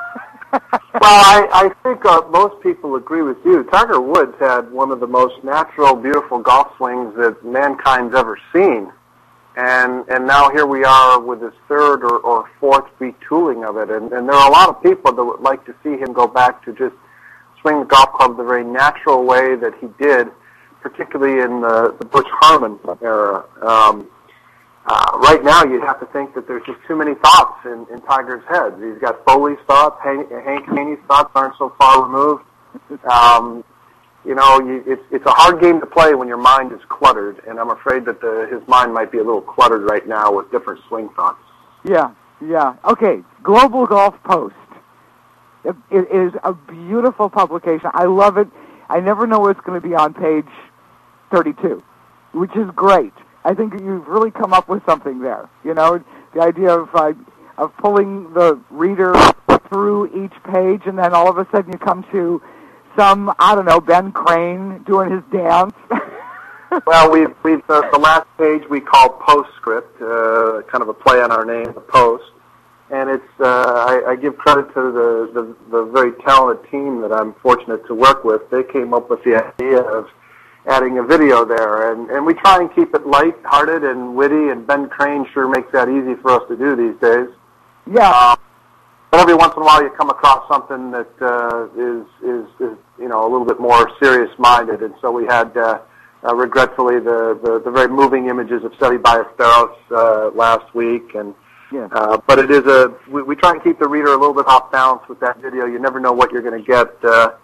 Well, I, I think uh, most people agree with you. Tiger Woods had one of the most natural, beautiful golf swings that mankind's ever seen. And and now here we are with his third or, or fourth retooling of it. And, and there are a lot of people that would like to see him go back to just swing the golf club the very natural way that he did, particularly in the, the Butch Harmon era. Um, uh, right now, you'd have to think that there's just too many thoughts in, in Tiger's head. He's got Foley's thoughts, Hank, Hank Haney's thoughts aren't so far removed. Um, You know, you, it's it's a hard game to play when your mind is cluttered, and I'm afraid that the, his mind might be a little cluttered right now with different swing thoughts. Yeah, yeah. Okay, Global Golf Post. It, it is a beautiful publication. I love it. I never know what's going to be on page thirty-two, which is great. I think you've really come up with something there. You know, the idea of uh, of pulling the reader through each page, and then all of a sudden you come to some, I don't know, Ben Crane doing his dance. Well, we've, we've uh, the last page we call Postscript, uh, kind of a play on our name, the Post. And it's, uh, I, I give credit to the, the, the very talented team that I'm fortunate to work with. They came up with the idea of adding a video there. And, and we try and keep it light-hearted and witty, and Ben Crane sure makes that easy for us to do these days. Yeah. Um, But every once in a while, you come across something that uh, is, is, is, you know, a little bit more serious-minded. And so we had, uh, uh, regretfully, the, the, the very moving images of Seve Ballesteros uh, last week. And yeah. uh, but it is a we, we try and keep the reader a little bit off balance with that video. You never know what you're going to get, uh,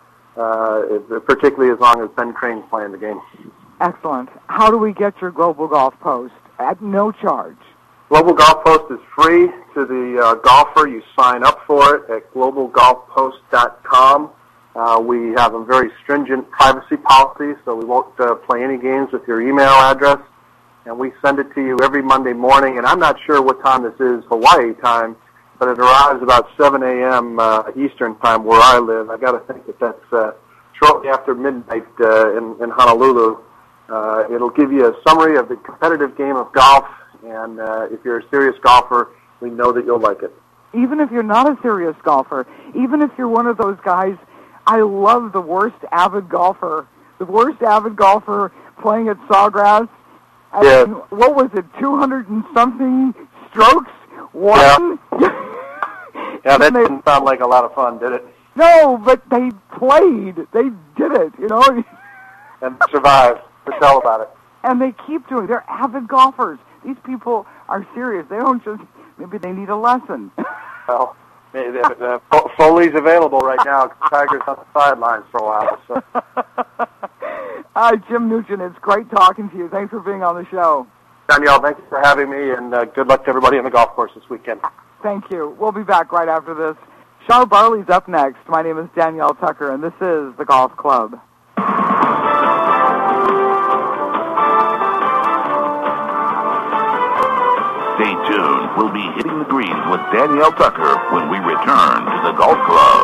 uh, particularly as long as Ben Crane's playing the game. Excellent. How do we get your Global Golf Post at no charge? Global Golf Post is free to the uh, golfer. You sign up for it at global golf post dot com. Uh, we have a very stringent privacy policy, so we won't uh, play any games with your email address. And we send it to you every Monday morning. And I'm not sure what time this is Hawaii time, but it arrives about seven a.m. Uh, Eastern time where I live. I got to think that that's uh, shortly after midnight uh, in, in Honolulu. Uh, it'll give you a summary of the competitive game of golf. And uh, if you're a serious golfer, we know that you'll like it. Even if you're not a serious golfer, even if you're one of those guys, I love the worst avid golfer, the worst avid golfer playing at Sawgrass. I Yeah. mean, what was it, two hundred and something strokes? One? Yeah, yeah that they, didn't sound like a lot of fun, did it? No, but they played. They did it, you know. And survived. To tell about it. And they keep doing it. They're avid golfers. These people are serious. They don't just, maybe they need a lesson. Well, maybe uh, Foley's available right now. Tiger's on the sidelines for a while. So. uh, Jim Nugent, it's great talking to you. Thanks for being on the show. Danielle, thank you for having me, and uh, good luck to everybody on the golf course this weekend. Thank you. We'll be back right after this. Char Barley's up next. My name is Danielle Tucker, and this is The Golf Club. Stay tuned. We'll be hitting the greens with Danielle Tucker when we return to the Golf Club.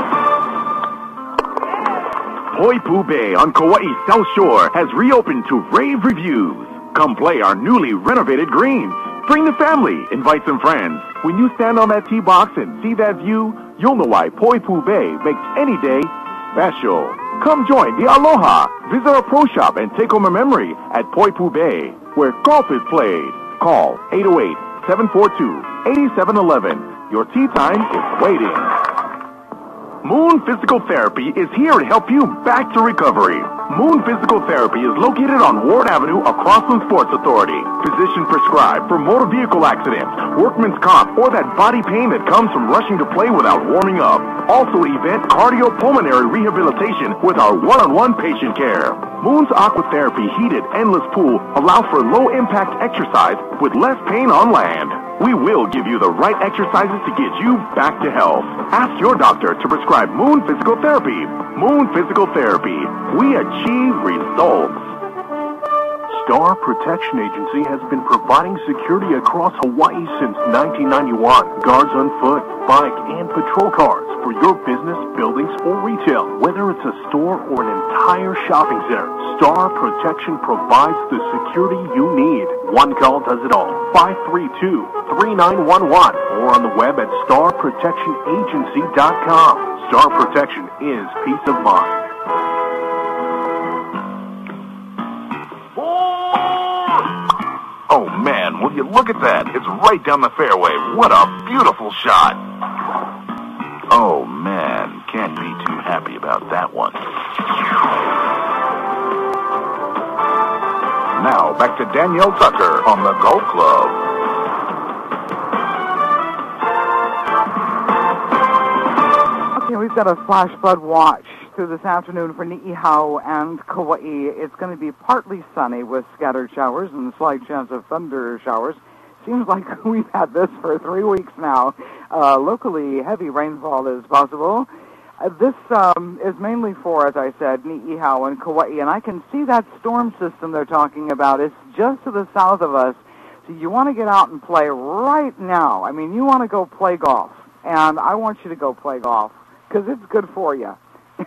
Poipu Bay on Kauai's South Shore has reopened to rave reviews. Come play our newly renovated greens. Bring the family. Invite some friends. When you stand on that tee box and see that view, you'll know why Poipu Bay makes any day special. Come join the Aloha. Visit our pro shop and take home a memory at Poipu Bay, where golf is played. Call eight oh eight, seven four two, eight seven one one. Your tee time is waiting. Moon Physical Therapy is here to help you back to recovery. Moon Physical Therapy is located on Ward Avenue across from Sports Authority. Physician prescribed for motor vehicle accidents, workman's comp, or that body pain that comes from rushing to play without warming up. Also event cardiopulmonary rehabilitation with our one-on-one patient care. Moon's Aquatherapy heated endless pool allows for low-impact exercise with less pain on land. We will give you the right exercises to get you back to health. Ask your doctor to prescribe Moon Physical Therapy. Moon Physical Therapy. We achieve results. Star Protection Agency has been providing security across Hawaii since nineteen ninety-one. Guards on foot, bike, and patrol cars for your business, buildings, or retail. Whether it's a store or an entire shopping center, Star Protection provides the security you need. One call does it all. five three two, three nine one one or on the web at star protection agency dot com. Star Protection is peace of mind. Oh, man, will you look at that? It's right down the fairway. What a beautiful shot. Oh, man, can't be too happy about that one. Now, back to Danielle Tucker on the Golf Club. Okay, we've got a flash flood watch through this afternoon for Ni'ihau and Kauai. It's going to be partly sunny with scattered showers and a slight chance of thunder showers. Seems like we've had this for three weeks now. Uh, locally, heavy rainfall is possible. Uh, this um, is mainly for, as I said, Ni'ihau and Kauai, and I can see that storm system they're talking about. It's just to the south of us, so you want to get out and play right now. I mean, you want to go play golf, and I want you to go play golf because it's good for you.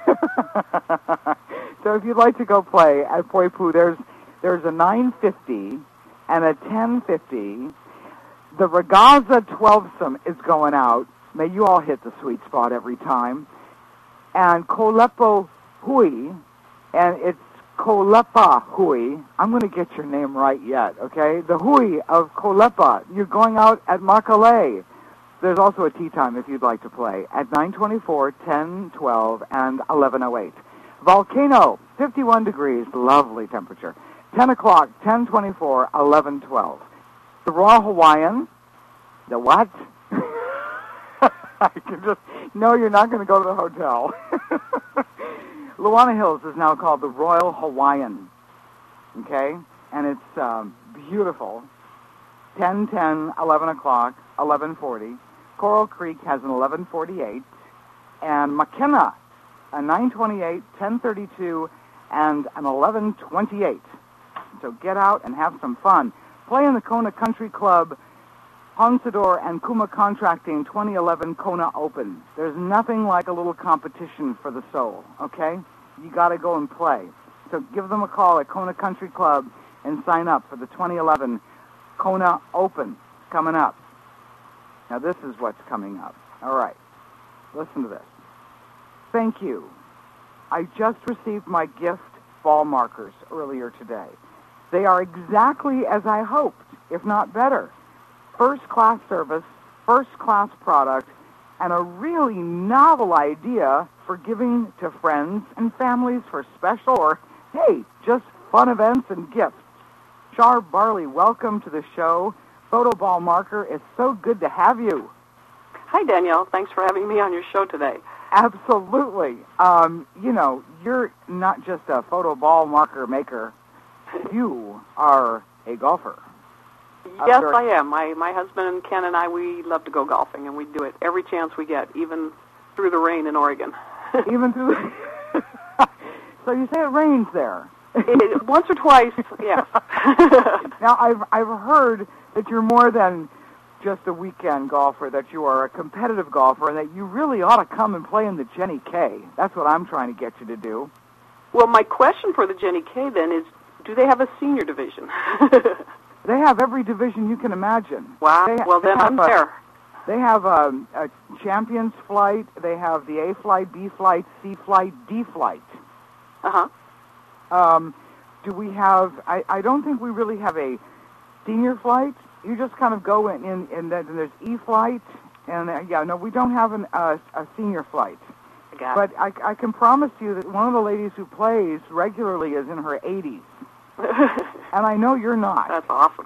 So if you'd like to go play at Poipu, there's there's a nine fifty and a ten fifty. The Ragazza twelve-some is going out. May you all hit the sweet spot every time. And Kolepo Hui, and it's Kolepa Hui. I'm going to get your name right yet, okay? The Hui of Kolepa. You're going out at Makale. There's also a tea time if you'd like to play at nine twenty-four, ten twelve, and eleven oh eight. Volcano, fifty-one degrees, lovely temperature. ten o'clock, ten twenty-four, eleven twelve. The Royal Hawaiian, the what? I can just, no, you're not going to go to the hotel. Luana Hills is now called the Royal Hawaiian, okay? And it's um, beautiful. ten ten, eleven o'clock, eleven forty. Coral Creek has an eleven forty-eight, and McKenna, a nine twenty-eight, ten thirty-two, and an eleven twenty-eight. So get out and have some fun. Play in the Kona Country Club, Honsador, and Kuma Contracting twenty eleven Kona Open. There's nothing like a little competition for the soul, okay? You got to go and play. So give them a call at Kona Country Club and sign up for the twenty eleven Kona Open coming up. Now, this is what's coming up. All right. Listen to this. Thank you. I just received my gift ball markers earlier today. They are exactly as I hoped, if not better. First-class service, first-class product, and a really novel idea for giving to friends and families for special or, hey, just fun events and gifts. Char Barley, welcome to the show. Photo Ball Marker, it's so good to have you. Hi, Danielle. Thanks for having me on your show today. Absolutely. Um, you know, you're not just a photo ball marker maker. You are a golfer. Yes, I am. My my husband and Ken and I, we love to go golfing, and we do it every chance we get, even through the rain in Oregon. Even through the... So you say it rains there. It, once or twice, yes. Now, I've I've heard that you're more than just a weekend golfer, that you are a competitive golfer, and that you really ought to come and play in the Jenny K. That's what I'm trying to get you to do. Well, my question for the Jenny K, then, is do they have a senior division? They have every division you can imagine. Wow. They, well, then I'm a, there. They have a, a Champions Flight. They have the A Flight, B Flight, C Flight, D Flight. Uh-huh. Um, do we have, I, I don't think we really have a senior flight. You just kind of go in, in, in the, and there's E-Flight, and uh, yeah, no, we don't have an, uh, a senior flight. Got but I, I can promise you that one of the ladies who plays regularly is in her eighties. And I know you're not. That's awesome.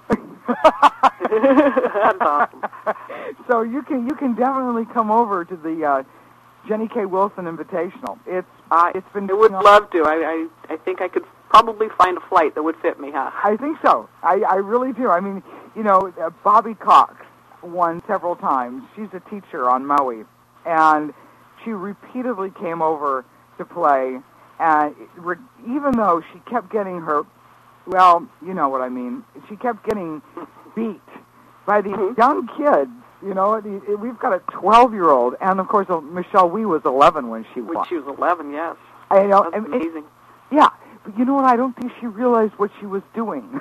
That's awesome. So you can you can definitely come over to the uh, Jenny K. Wilson Invitational. It's uh, it's been. I would love to. I, I I think I could probably find a flight that would fit me, huh? I think so. I I really do. I mean, you know, uh, Bobby Cox won several times. She's a teacher on Maui, and she repeatedly came over to play. And re- even though she kept getting her well, you know what I mean. She kept getting beat by these mm-hmm. young kids. You know, the, we've got a twelve-year-old, and of course, Michelle Wee was eleven when she when won. she was eleven, yes. I know, That's and, amazing. It, yeah, but you know what? I don't think she realized what she was doing.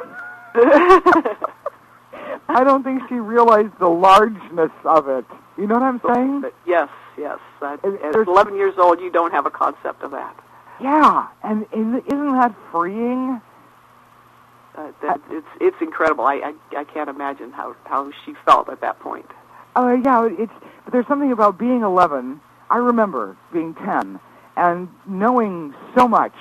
I don't think she realized the largeness of it. You know what I'm saying? Yes, yes. Uh, At eleven years old, you don't have a concept of that. Yeah, and isn't that freeing? Uh, that, it's it's incredible. I, I I can't imagine how how she felt at that point. Oh uh, yeah, it's but there's something about being eleven. I remember being ten and knowing so much,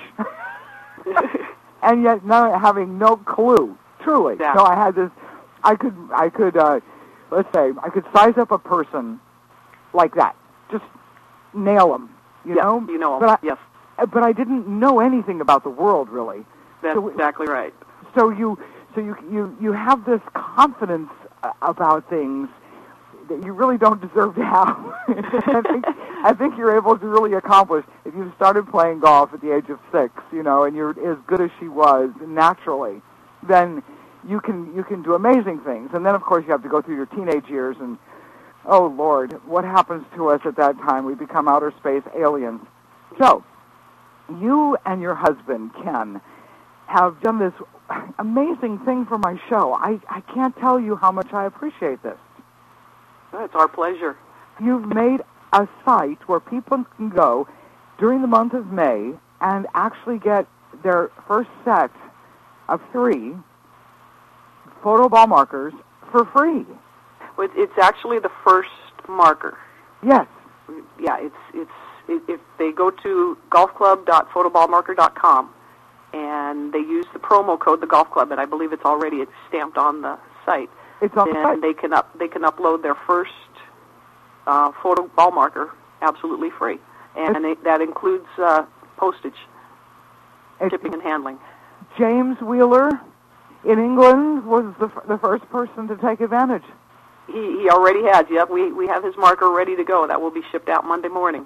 and yet not having no clue. Truly, yeah. no. I had this. I could I could uh, let's say I could size up a person like that, just nail them. You yeah, know, you know, but I, yes. But I didn't know anything about the world really. That's so, exactly right. So you, so you, you, you have this confidence about things that you really don't deserve to have. I think, I think you're able to really accomplish if you started playing golf at the age of six, you know, and you're as good as she was naturally, then you can you can do amazing things. And then of course you have to go through your teenage years, and oh Lord, what happens to us at that time? We become outer space aliens. So you and your husband Ken have done this amazing thing for my show. I, I can't tell you how much I appreciate this. It's our pleasure. You've made a site where people can go during the month of May and actually get their first set of three photo ball markers for free. It's actually the first marker. Yes. Yeah, it's it's it, if they go to golf club dot photoball marker dot com and they use the promo code the golf club, and I believe it's already it's stamped on the site. It's on then the site. they can up they can upload their first uh, photo ball marker absolutely free, and it, that includes uh, postage, shipping and handling. James Wheeler in England was the the first person to take advantage. He he already has. Yep, we we have his marker ready to go. That will be shipped out Monday morning.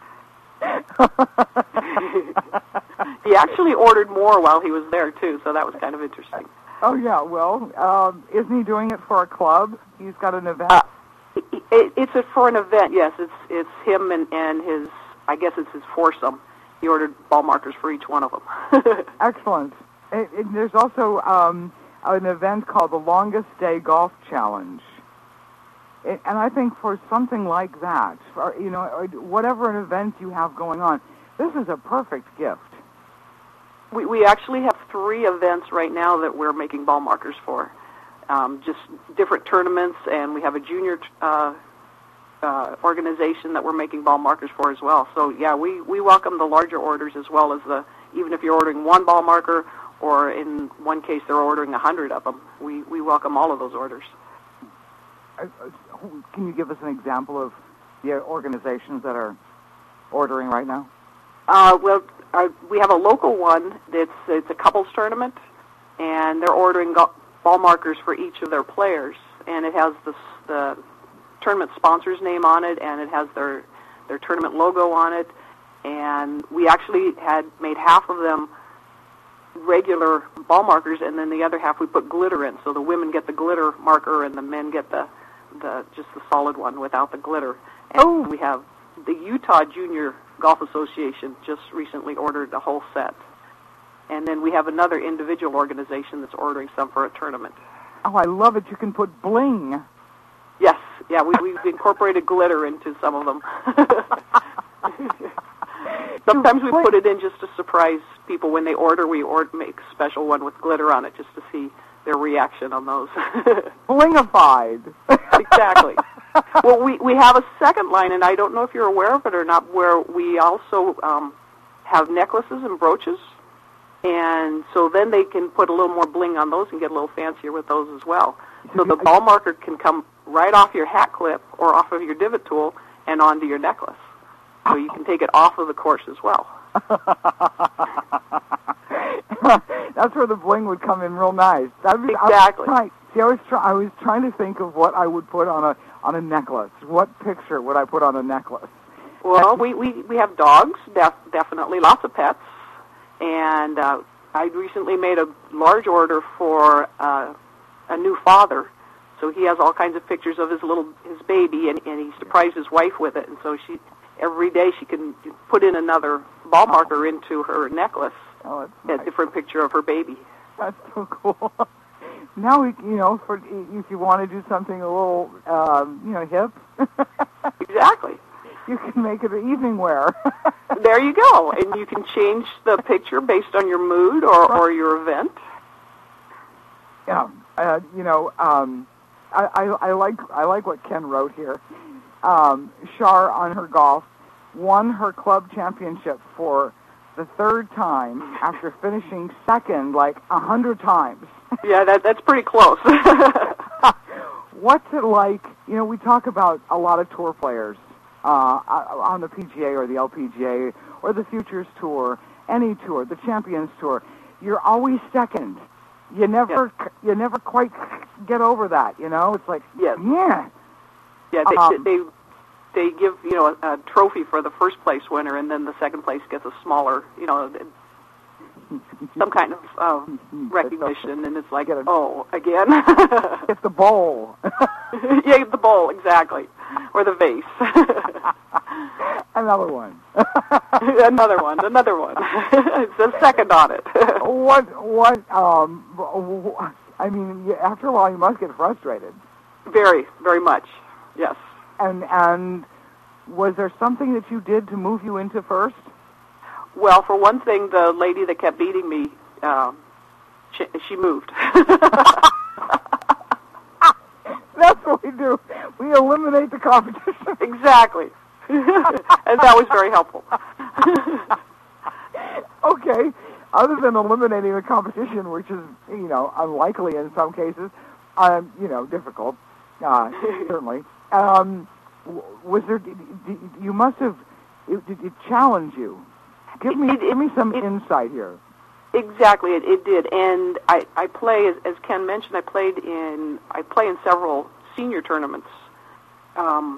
He actually ordered more while he was there too, so that was kind of interesting. Oh yeah, well, um, isn't he doing it for a club? He's got an event. Uh, it, it, it's a, for an event, yes. It's it's him and, and his. I guess it's his foursome. He ordered ball markers for each one of them. Excellent. It, it, there's also um, an event called the Longest Day Golf Challenge. It, and I think for something like that, or, you know, whatever an event you have going on, this is a perfect gift. We we actually have three events right now that we're making ball markers for, um, just different tournaments, and we have a junior uh, uh, organization that we're making ball markers for as well. So yeah, we, we welcome the larger orders as well as the, even if you're ordering one ball marker, or in one case they're ordering a hundred of them, we, we welcome all of those orders. Uh, can you give us an example of the organizations that are ordering right now? Uh, well, uh, we have a local one that's it's a couples tournament, and they're ordering go- ball markers for each of their players, and it has the, the tournament sponsor's name on it, and it has their their tournament logo on it, and we actually had made half of them regular ball markers, and then the other half we put glitter in, so the women get the glitter marker and the men get the the just the solid one without the glitter. And oh. we have the Utah Junior Golf Association just recently ordered a whole set. And then we have another individual organization that's ordering some for a tournament. Oh, I love it. You can put bling. Yes, yeah, we, we've incorporated glitter into some of them. Sometimes we put it in just to surprise people when they order. We or- make a special one with glitter on it just to see their reaction on those. Blingified. Exactly. Well, we, we have a second line, and I don't know if you're aware of it or not, where we also um, have necklaces and brooches. And so then they can put a little more bling on those and get a little fancier with those as well. So the ball marker can come right off your hat clip or off of your divot tool and onto your necklace. So you can take it off of the course as well. That's where the bling would come in real nice. That'd be, exactly. I was, trying, see, I was, try, I was trying to think of what I would put on a on a necklace. What picture would I put on a necklace? Well, we, we, we have dogs, def- definitely, lots of pets. And uh, I recently made a large order for uh, a new father, so he has all kinds of pictures of his little his baby, and, and he surprised his wife with it. And so she every day she can put in another ball marker into her necklace, oh, that's a nice. different picture of her baby. That's so cool. Now, we, you know, for if you want to do something a little, um, you know, hip. Exactly. You can make it an evening wear. There you go. And you can change the picture based on your mood or, or your event. Yeah. Uh, you know, um, I, I, I like I like what Ken wrote here. Um, Shar on her golf won her club championship for the third time after finishing second like a hundred times. Yeah, that that's pretty close. What's it like? You know, we talk about a lot of tour players uh, on the P G A or the L P G A or the Futures Tour, any tour, the Champions Tour. You're always second. You never, yes. you never quite get over that. You know, it's like, yes. yeah, yeah. They, um, they they give you know a, a trophy for the first place winner, and then the second place gets a smaller, you know, some kind of uh, recognition, and it's like, a, oh, again. It's the bowl. Yeah, the bowl, exactly, or the vase. Another one. another one. Another one. It's a second on it. What? What? Um. I mean, after a while, you must get frustrated. Very, very much. Yes. And and was there something that you did to move you into first? Well, for one thing, the lady that kept beating me, uh, she, she moved. That's what we do. We eliminate the competition. Exactly. And that was very helpful. Okay. Other than eliminating the competition, which is, you know, unlikely in some cases, um, you know, difficult, uh, certainly. Um, was there? Did, did, you must have. It, did it challenge you? Give me, it, give me some it, insight here. Exactly, it, it did, and I, I play as, as Ken mentioned. I played in I play in several senior tournaments, um,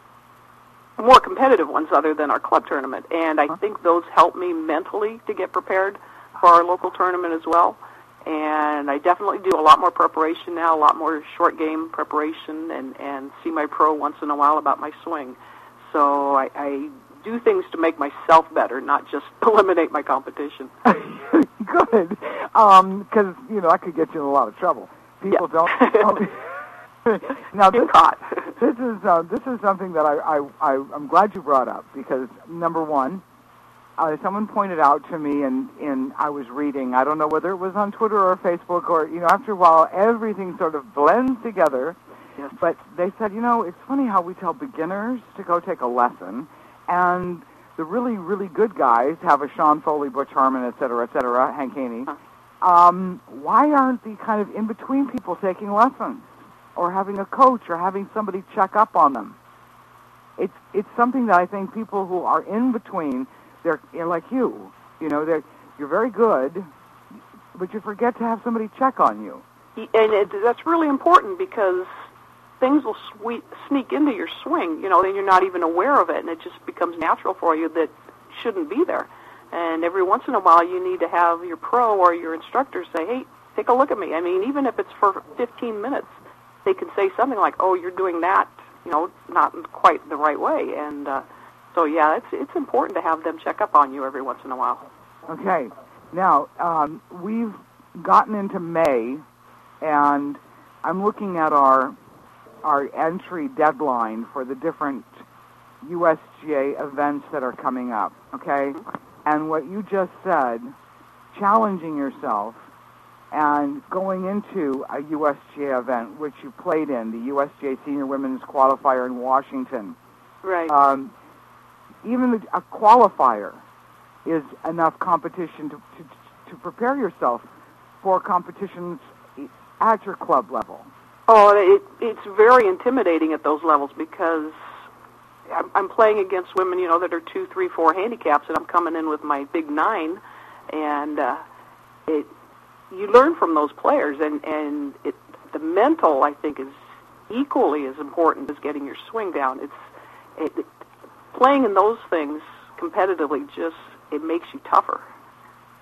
more competitive ones other than our club tournament, and I huh? think those helped me mentally to get prepared for our local tournament as well. And I definitely do a lot more preparation now, a lot more short game preparation, and, and see my pro once in a while about my swing. So I, I do things to make myself better, not just eliminate my competition. Good, because um, you know I could get you in a lot of trouble. People yeah. don't. don't now this, this is uh, this is something that I, I I I'm glad you brought up, because number one, uh, someone pointed out to me, and and I was reading. I don't know whether it was on Twitter or Facebook, or you know, after a while everything sort of blends together. Yes. But they said, you know, it's funny how we tell beginners to go take a lesson, and the really, really good guys have a Sean Foley, Butch Harmon, et cetera, et cetera, Hank Haney. Um, why aren't the kind of in-between people taking lessons or having a coach or having somebody check up on them? It's it's something that I think people who are in between, they're you know, like you, you know, they're you're very good, but you forget to have somebody check on you. And it, that's really important, because things will sweep, sneak into your swing, you know, and you're not even aware of it, and it just becomes natural for you that shouldn't be there. And every once in a while, you need to have your pro or your instructor say, hey, take a look at me. I mean, even if it's for fifteen minutes, they can say something like, oh, you're doing that, you know, not quite the right way. And uh, so, yeah, it's it's important to have them check up on you every once in a while. Okay. Now, um, we've gotten into May, and I'm looking at our our entry deadline for the different U S G A events that are coming up, okay? And what you just said, challenging yourself and going into a U S G A event, which you played in, the U S G A Senior Women's Qualifier in Washington. Right. Um, even the, a qualifier is enough competition to, to, to prepare yourself for competitions at your club level. Oh, it, it's very intimidating at those levels, because I'm, I'm playing against women, you know, that are two, three, four handicaps, and I'm coming in with my big nine, and uh, it you learn from those players, and and it, the mental, I think, is equally as important as getting your swing down. It's it, it, playing in those things competitively just it makes you tougher.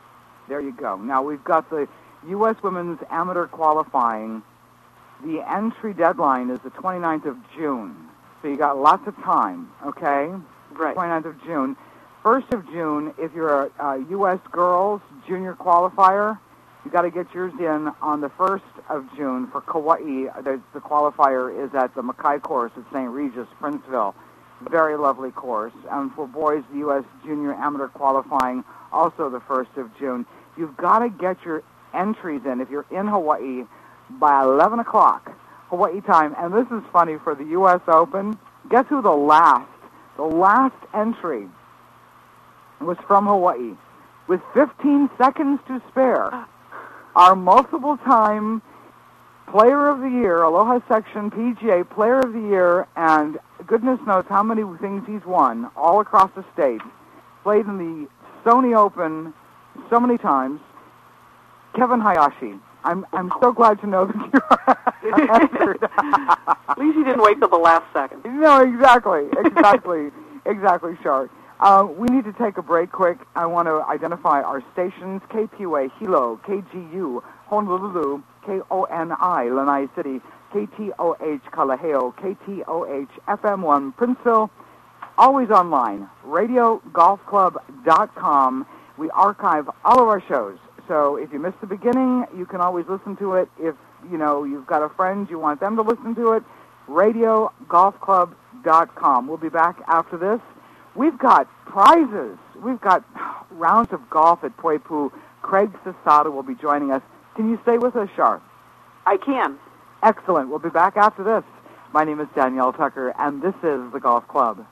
There you go. Now, we've got the U S Women's Amateur Qualifying. The entry deadline is the twenty-ninth of June. So you got lots of time, okay? Right. twenty-ninth of June. first of June, if you're a, a U S Girls Junior Qualifier, you got to get yours in on the first of June for Kauai. The, the qualifier is at the Mackay course at Saint Regis, Princeville. Very lovely course. And for boys, the U S Junior Amateur Qualifying, also the first of June. You've got to get your entries in if you're in Hawaii by eleven o'clock Hawaii time. And this is funny for the U S Open. Guess who the last, the last entry was from Hawaii with fifteen seconds to spare. Our multiple-time Player of the Year, Aloha Section P G A Player of the Year, and goodness knows how many things he's won all across the state. Played in the Sony Open so many times. Kevin Hayashi. I'm I'm so glad to know that you answered. At least he didn't wait till the last second. No, exactly, exactly, exactly, Shar. Uh, we need to take a break quick. I want to identify our stations: K P U A, Hilo, K G U, Honolulu, K O N I, Lanai City, K T O H, Kalaheo, K T O H, F M one, Princeville. Always online, radio golf club dot com. We archive all of our shows. So if you missed the beginning, you can always listen to it. If, you know, you've got a friend, you want them to listen to it, radio golf club dot com. We'll be back after this. We've got prizes. We've got rounds of golf at Poipu. Craig Sasada will be joining us. Can you stay with us, Shar? I can. Excellent. We'll be back after this. My name is Danielle Tucker, and this is The Golf Club.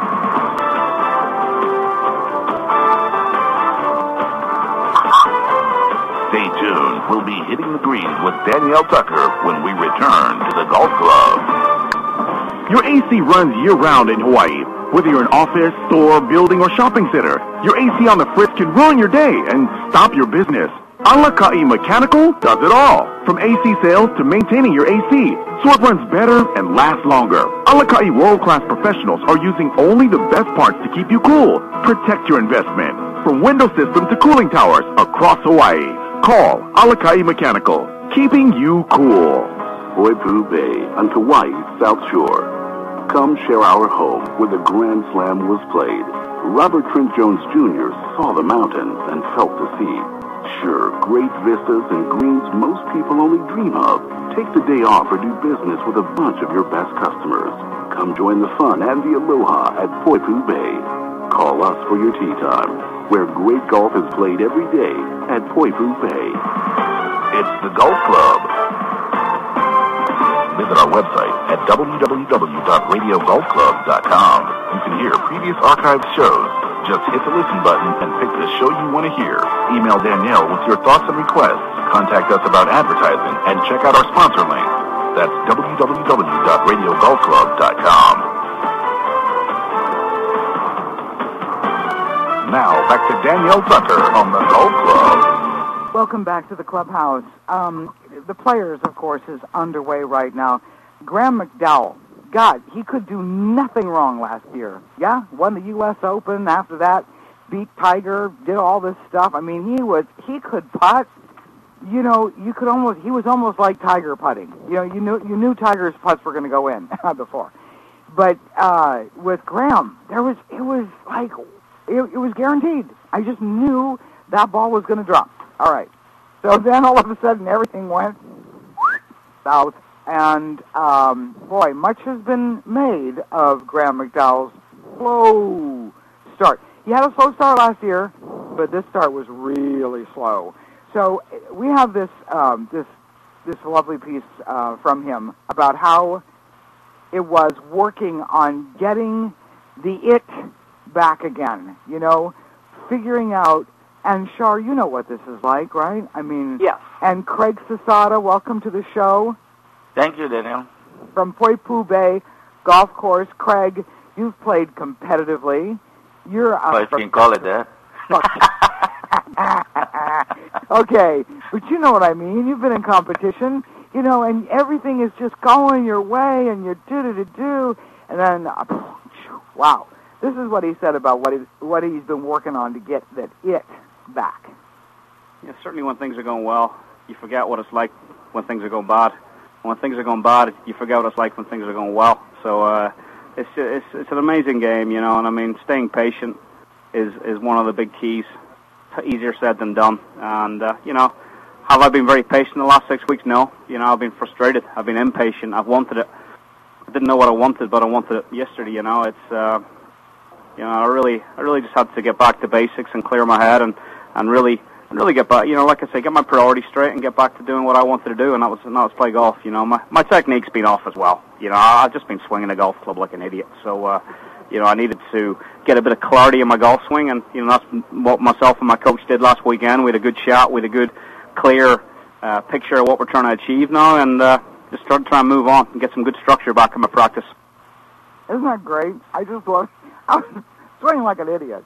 Stay tuned. We'll be hitting the greens with Danielle Tucker when we return to the Golf Club. Your A C runs year-round in Hawaii. Whether you're an office, store, building, or shopping center, your A C on the fritz can ruin your day and stop your business. Alakai Mechanical does it all. From A C sales to maintaining your A C, so it runs better and lasts longer. Alakai world-class professionals are using only the best parts to keep you cool. Protect your investment. From window systems to cooling towers across Hawaii. Call Alakai Mechanical, keeping you cool. Poipu Bay on Kauai's South Shore. Come share our home where the Grand Slam was played. Robert Trent Jones Junior saw the mountains and felt the sea. Sure, great vistas and greens most people only dream of. Take the day off or do business with a bunch of your best customers. Come join the fun and the aloha at Poipu Bay. Call us for your tea time, where great golf is played every day at Poipu Bay. It's the Golf Club. Visit our website at w w w dot radio golf club dot com. You can hear previous archived shows. Just hit the listen button and pick the show you want to hear. Email Danielle with your thoughts and requests. Contact us about advertising and check out our sponsor link. That's w w w dot radio golf club dot com. Now, back to Danielle Tucker on the Golf Club. Welcome back to the clubhouse. Um, the Players, of course, is underway right now. Graham McDowell, God, he could do nothing wrong last year. Yeah, won the U S Open. After that, beat Tiger, did all this stuff. I mean, he was he could putt. You know, you could almost he was almost like Tiger putting. You know, you knew you knew Tiger's putts were going to go in before. But uh, with Graham, there was it was like it, it was guaranteed. I just knew that ball was going to drop. All right. So then all of a sudden everything went south. And, um, boy, much has been made of Graham McDowell's slow start. He had a slow start last year, but this start was really slow. So we have this um, this this lovely piece uh, from him about how it was working on getting the it back again, you know, figuring out. And, Shar, you know what this is like, right? I mean, yes. And Craig Sasada, welcome to the show. Thank you, Daniel. From Poipu Bay Golf Course. Craig, you've played competitively. You're a oh, if you can call it that. Okay, but you know what I mean. You've been in competition, you know, and everything is just going your way, and you're do-do-do-do, and then, uh, wow. This is what he said about what, he, what he's been working on to get that it back. you know, certainly when things are going well, you forget what it's like when things are going bad. And when things are going bad, you forget what it's like when things are going well. So uh, it's, it's it's an amazing game, you know. And I mean, staying patient is is one of the big keys. Easier said than done. And uh, you know, have I been very patient the last six weeks? No. You know, I've been frustrated. I've been impatient. I've wanted it. I didn't know what I wanted, but I wanted it yesterday. You know, it's uh, you know, I really, I really just had to get back to basics and clear my head and and really, really get back. You know, like I say, get my priorities straight and get back to doing what I wanted to do, and that was and that was play golf. You know, my my technique's been off as well. You know, I've just been swinging a golf club like an idiot. So. Uh, You know, I needed to get a bit of clarity in my golf swing, and you know that's what myself and my coach did last weekend. We had a good shot, we had a good, clear uh, picture of what we're trying to achieve now, and uh, just try to try and move on and get some good structure back in my practice. Isn't that great? I just love. I was swinging like an idiot.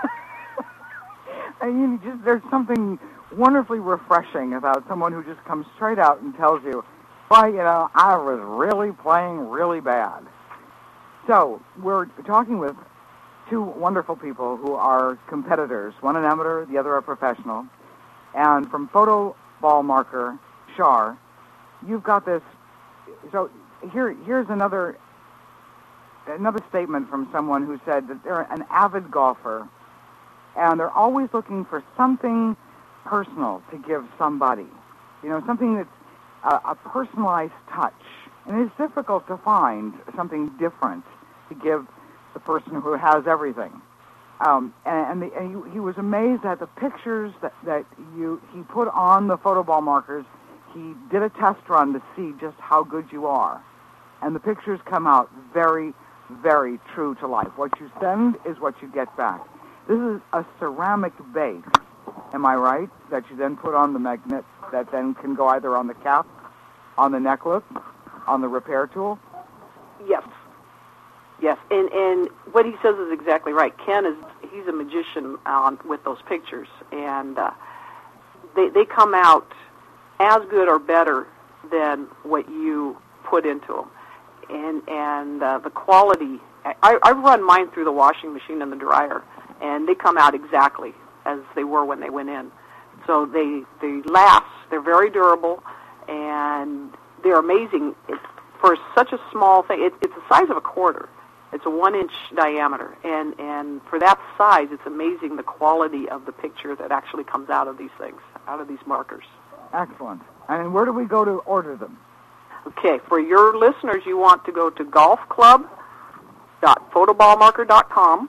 I mean, just there's something wonderfully refreshing about someone who just comes straight out and tells you, "Well, you know, I was really playing really bad." So, we're talking with two wonderful people who are competitors, one an amateur, the other a professional. And from Photo Ball Marker, Shar, you've got this. So, here, here's another another statement from someone who said that they're an avid golfer, and they're always looking for something personal to give somebody. You know, something that's a, a personalized touch. And it's difficult to find something different to give the person who has everything. Um, and and, the, and he, he was amazed at the pictures that, that you he put on the photo ball markers. He did a test run to see just how good you are. And the pictures come out very, very true to life. What you send is what you get back. This is a ceramic base, am I right, that you then put on the magnet that then can go either on the cap, on the necklace, on the repair tool? Yes. Yes, and and what he says is exactly right. Ken is he's a magician um, with those pictures, and uh, they they come out as good or better than what you put into them, and and uh, the quality. I I run mine through the washing machine and the dryer, and they come out exactly as they were when they went in. So they they last. They're very durable, and they're amazing. It's, for such a small thing, it, it's the size of a quarter. It's a one-inch diameter, and, and for that size, it's amazing the quality of the picture that actually comes out of these things, out of these markers. Excellent. And where do we go to order them? Okay, for your listeners, you want to go to golf club dot photoballmarker dot com,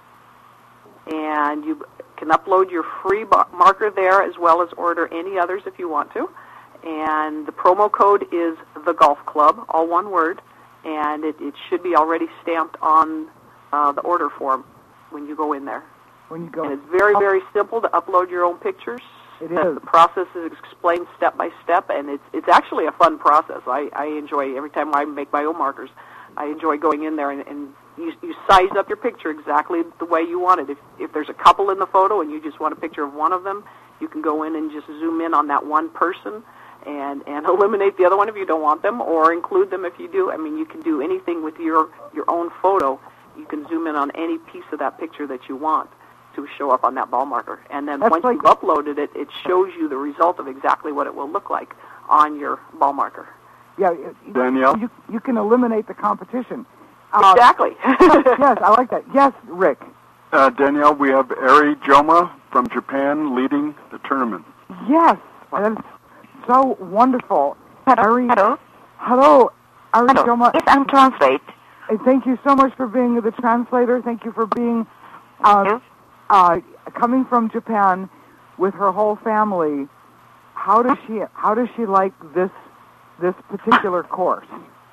and you can upload your free marker there as well as order any others if you want to. And the promo code is the Golf Club, all one word, and it, it should be already stamped on uh, the order form when you go in there. When you go, and it's very, very simple to upload your own pictures. It is. The process is explained step by step, and it's it's actually a fun process. I, I enjoy every time I make my own markers. I enjoy going in there and, and you, you size up your picture exactly the way you want it. If if there's a couple in the photo and you just want a picture of one of them, you can go in and just zoom in on that one person. And, and eliminate the other one if you don't want them, or include them if you do. I mean, you can do anything with your, your own photo. You can zoom in on any piece of that picture that you want to show up on that ball marker. And then That's once like, you've uploaded it, it shows you the result of exactly what it will look like on your ball marker. Yeah, Danielle? You, you can eliminate the competition. Uh, Exactly. Yes, I like that. Yes, Rick. Uh, Danielle, we have Ari Joma from Japan leading the tournament. Yes, that's so wonderful. Ari, Hello. Hello, Ari Hello. Joma. Yes, I'm translate. Uh, Thank you so much for being the translator. Thank you for being uh, Thank you. uh, coming from Japan with her whole family. How does she How does she like this this particular course?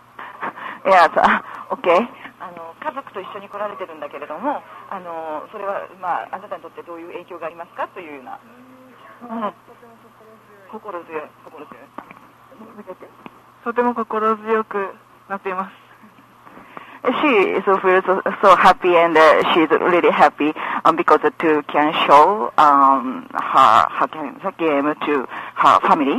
Yes, okay. あの家族と一緒に来られてるんだけれども、あのそれはまああなたにとってどういう影響がありますかというような。うん。心強い、心強い。とても心強くなっています。She so feels so, so happy, and uh, she's really happy um, because the two can show um, her, her game, her game to her family.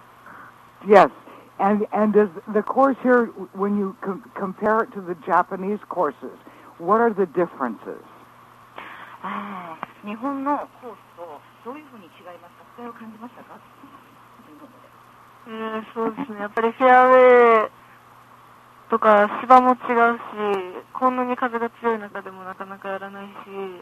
Yes, and and does the course here, when you com- compare it to the Japanese courses, what are the differences? ああ、日本のコースとどういうふうに違いますか？ れを感じましたか？ えー、そうですね。やっぱりフェアウェイとか芝も違うし、こんなに風が強い中でもなかなかやらないし、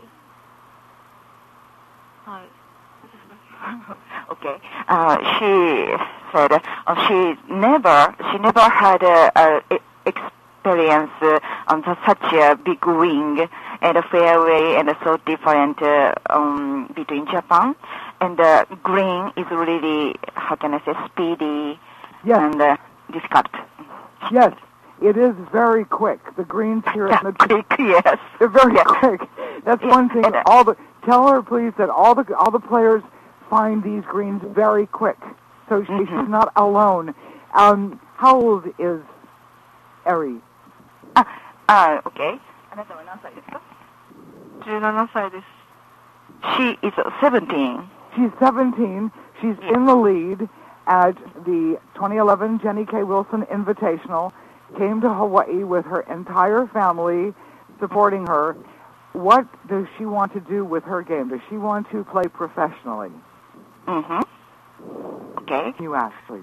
はい。 Okay. Uh, she said uh, she never she never had a, a experience uh, on the, such a big wing and a fairway and so different uh, um, between Japan. And uh, green is really, how can I say, speedy yes. and uh, difficult. Yes, it is very quick. The greens here yeah, in the quick, yes, they're very yes. quick. That's yes. one thing. And, uh, all the tell her please that all the all the players find these greens very quick, so she, mm-hmm. she's not alone. Um, how old is Eri? Uh, uh, okay. あなたは何歳ですか？ じゅうななさいです。 She is seventeen. She's seventeen. She's yeah. in the lead at the twenty eleven Jenny K. Wilson Invitational. Came to Hawaii with her entire family supporting her. What does she want to do with her game? Does she want to play professionally? Mm-hmm. Okay. You ask, please.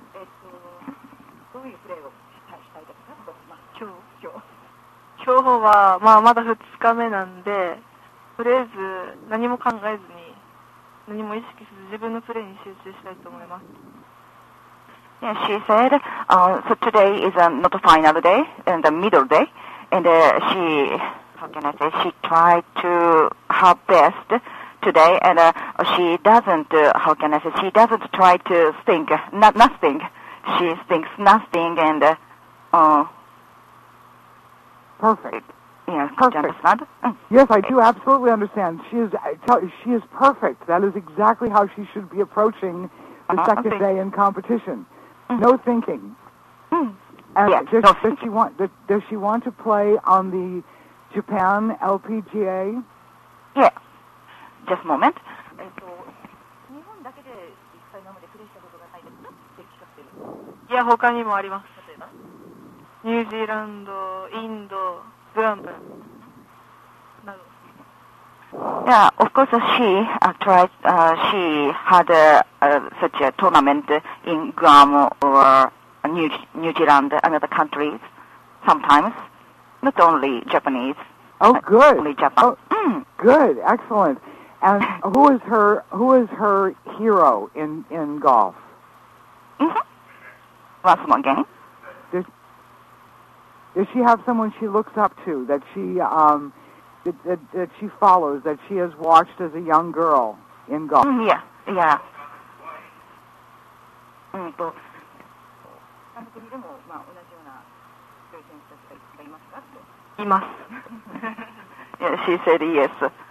今日は、まあ、まだふつかめなんで、とりあえず何も考えずに、何も意識せず自分のプレーに集中したいと思います。 Yeah, she said, uh, so today is uh, not a final day, and the middle day, and uh, she, how can I say, she tried to her best today, and uh, she doesn't, uh, how can I say, she doesn't try to think, not nothing. She thinks nothing, and, uh, uh perfect. Yes, perfect. Do you understand? Mm. Yes, I do absolutely understand. She is, I tell you, she is perfect. That is exactly how she should be approaching the uh-huh, second okay. day in competition. Mm. No thinking. Mm. And yes, does, no does she want? Does, does she want to play on the Japan L P G A? Yeah. Just a moment. いや、他にもあります。ニュージーランド、インド、グランプリ。 Yeah, of course, uh, she uh, tried. Uh, she had uh, uh, such a tournament in Guam or New New Zealand, another countries. Sometimes, not only Japanese. Oh, good. Only Japan. Oh, mm. Good, excellent. And who is her who is her hero in in golf? Mm-hmm. Once more again. Does, does she have someone she looks up to that she um that, that, that she follows, that she has watched as a young girl in golf? Mm, yeah, yeah. Mm, so, yeah, she said yes.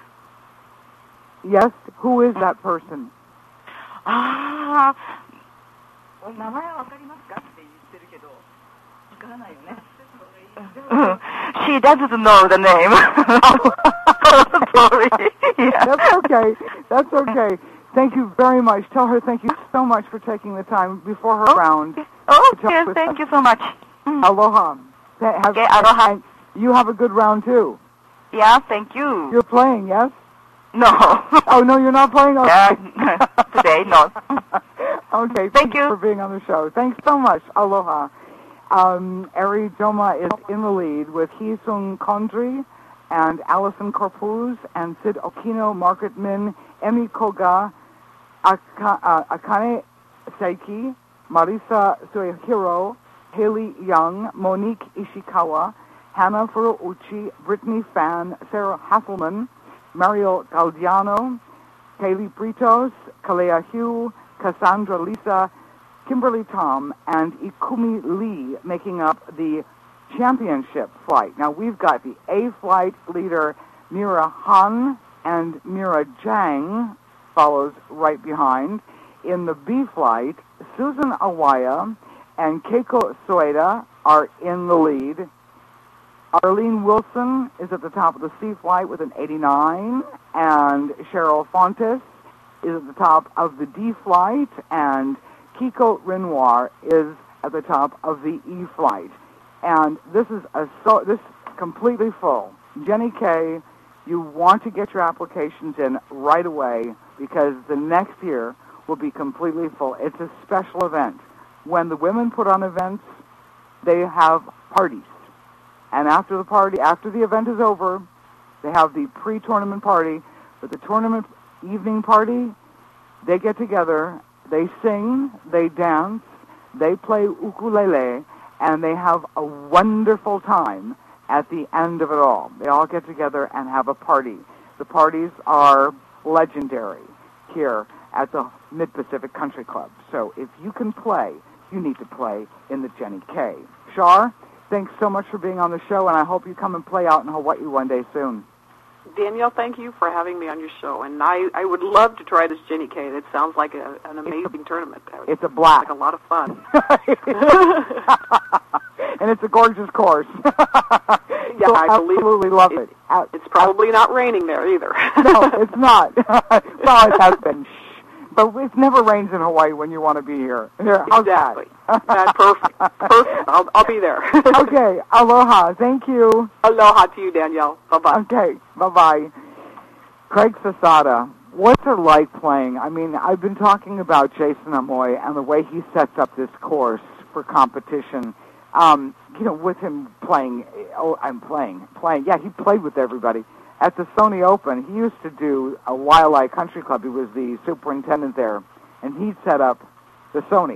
Yes? Who is that person? Ah, 名前はわかりますかって言ってるけど、わからないよね。She doesn't know the name. Sorry. Yeah. That's okay. That's okay. Thank you very much. Tell her thank you so much for taking the time before her oh, round. Oh, yes, thank us. you so much. Mm. Aloha. Have, okay, aloha. You have a good round, too. Yeah, thank you. You're playing, yes? No. Oh, no, you're not playing? Okay. Yeah, today, no. Okay, thank, thank you for being on the show. Thanks so much. Aloha. Um, Eri Joma is in the lead with Hee-Sung Kondri and Allison Corpuz and Sid Okino, Margaret Min, Emi Koga, Aka, uh, Akane Seiki, Marisa Suehiro, Haley Young, Monique Ishikawa, Hannah Furuuchi, Brittany Fan, Sarah Hasselman, Mario Galdiano, Kaylee Britos, Kalea Hugh, Cassandra Lisa, Kimberly Tom, and Ikumi Lee making up the championship flight. Now, we've got the A flight leader, Mira Han, and Mira Jang follows right behind. In the B flight, Susan Awaya and Keiko Soeda are in the lead. Arlene Wilson is at the top of the C flight with an eighty-nine, and Cheryl Fontes is at the top of the D flight, and Kiko Renoir is at the top of the E flight. And this is a so this is completely full. Jenny K, you want to get your applications in right away because the next year will be completely full. It's a special event. When the women put on events, they have parties. And after the party, after the event is over, they have the pre-tournament party. But the tournament evening party, they get together, they sing, they dance, they play ukulele, and they have a wonderful time at the end of it all. They all get together and have a party. The parties are legendary here at the Mid-Pacific Country Club. So if you can play, you need to play in the Jenny K. Shar, thanks so much for being on the show, and I hope you come and play out in Hawaii one day soon. Danielle, thank you for having me on your show, and I, I would love to try this Jenny K. That sounds like a, an amazing it's a, tournament. It's a blast. Like a lot of fun. And it's a gorgeous course. Yeah, so I absolutely believe love it. it. It's probably not raining there either. No, it's not. Well, it has been. Shh. But it never rains in Hawaii when you want to be here. Here, how's exactly. that? That's perfect. Perfect. I'll, I'll be there. Okay. Aloha. Thank you. Aloha to you, Danielle. Bye-bye. Okay. Bye-bye. Craig Sasada, what's it like playing? I mean, I've been talking about Jason Amoy and the way he sets up this course for competition. Um, you know, with him playing, oh, I'm playing, playing. Yeah, he played with everybody. At the Sony Open, he used to do a Waialae Country Club. He was the superintendent there, and he'd set up the Sony.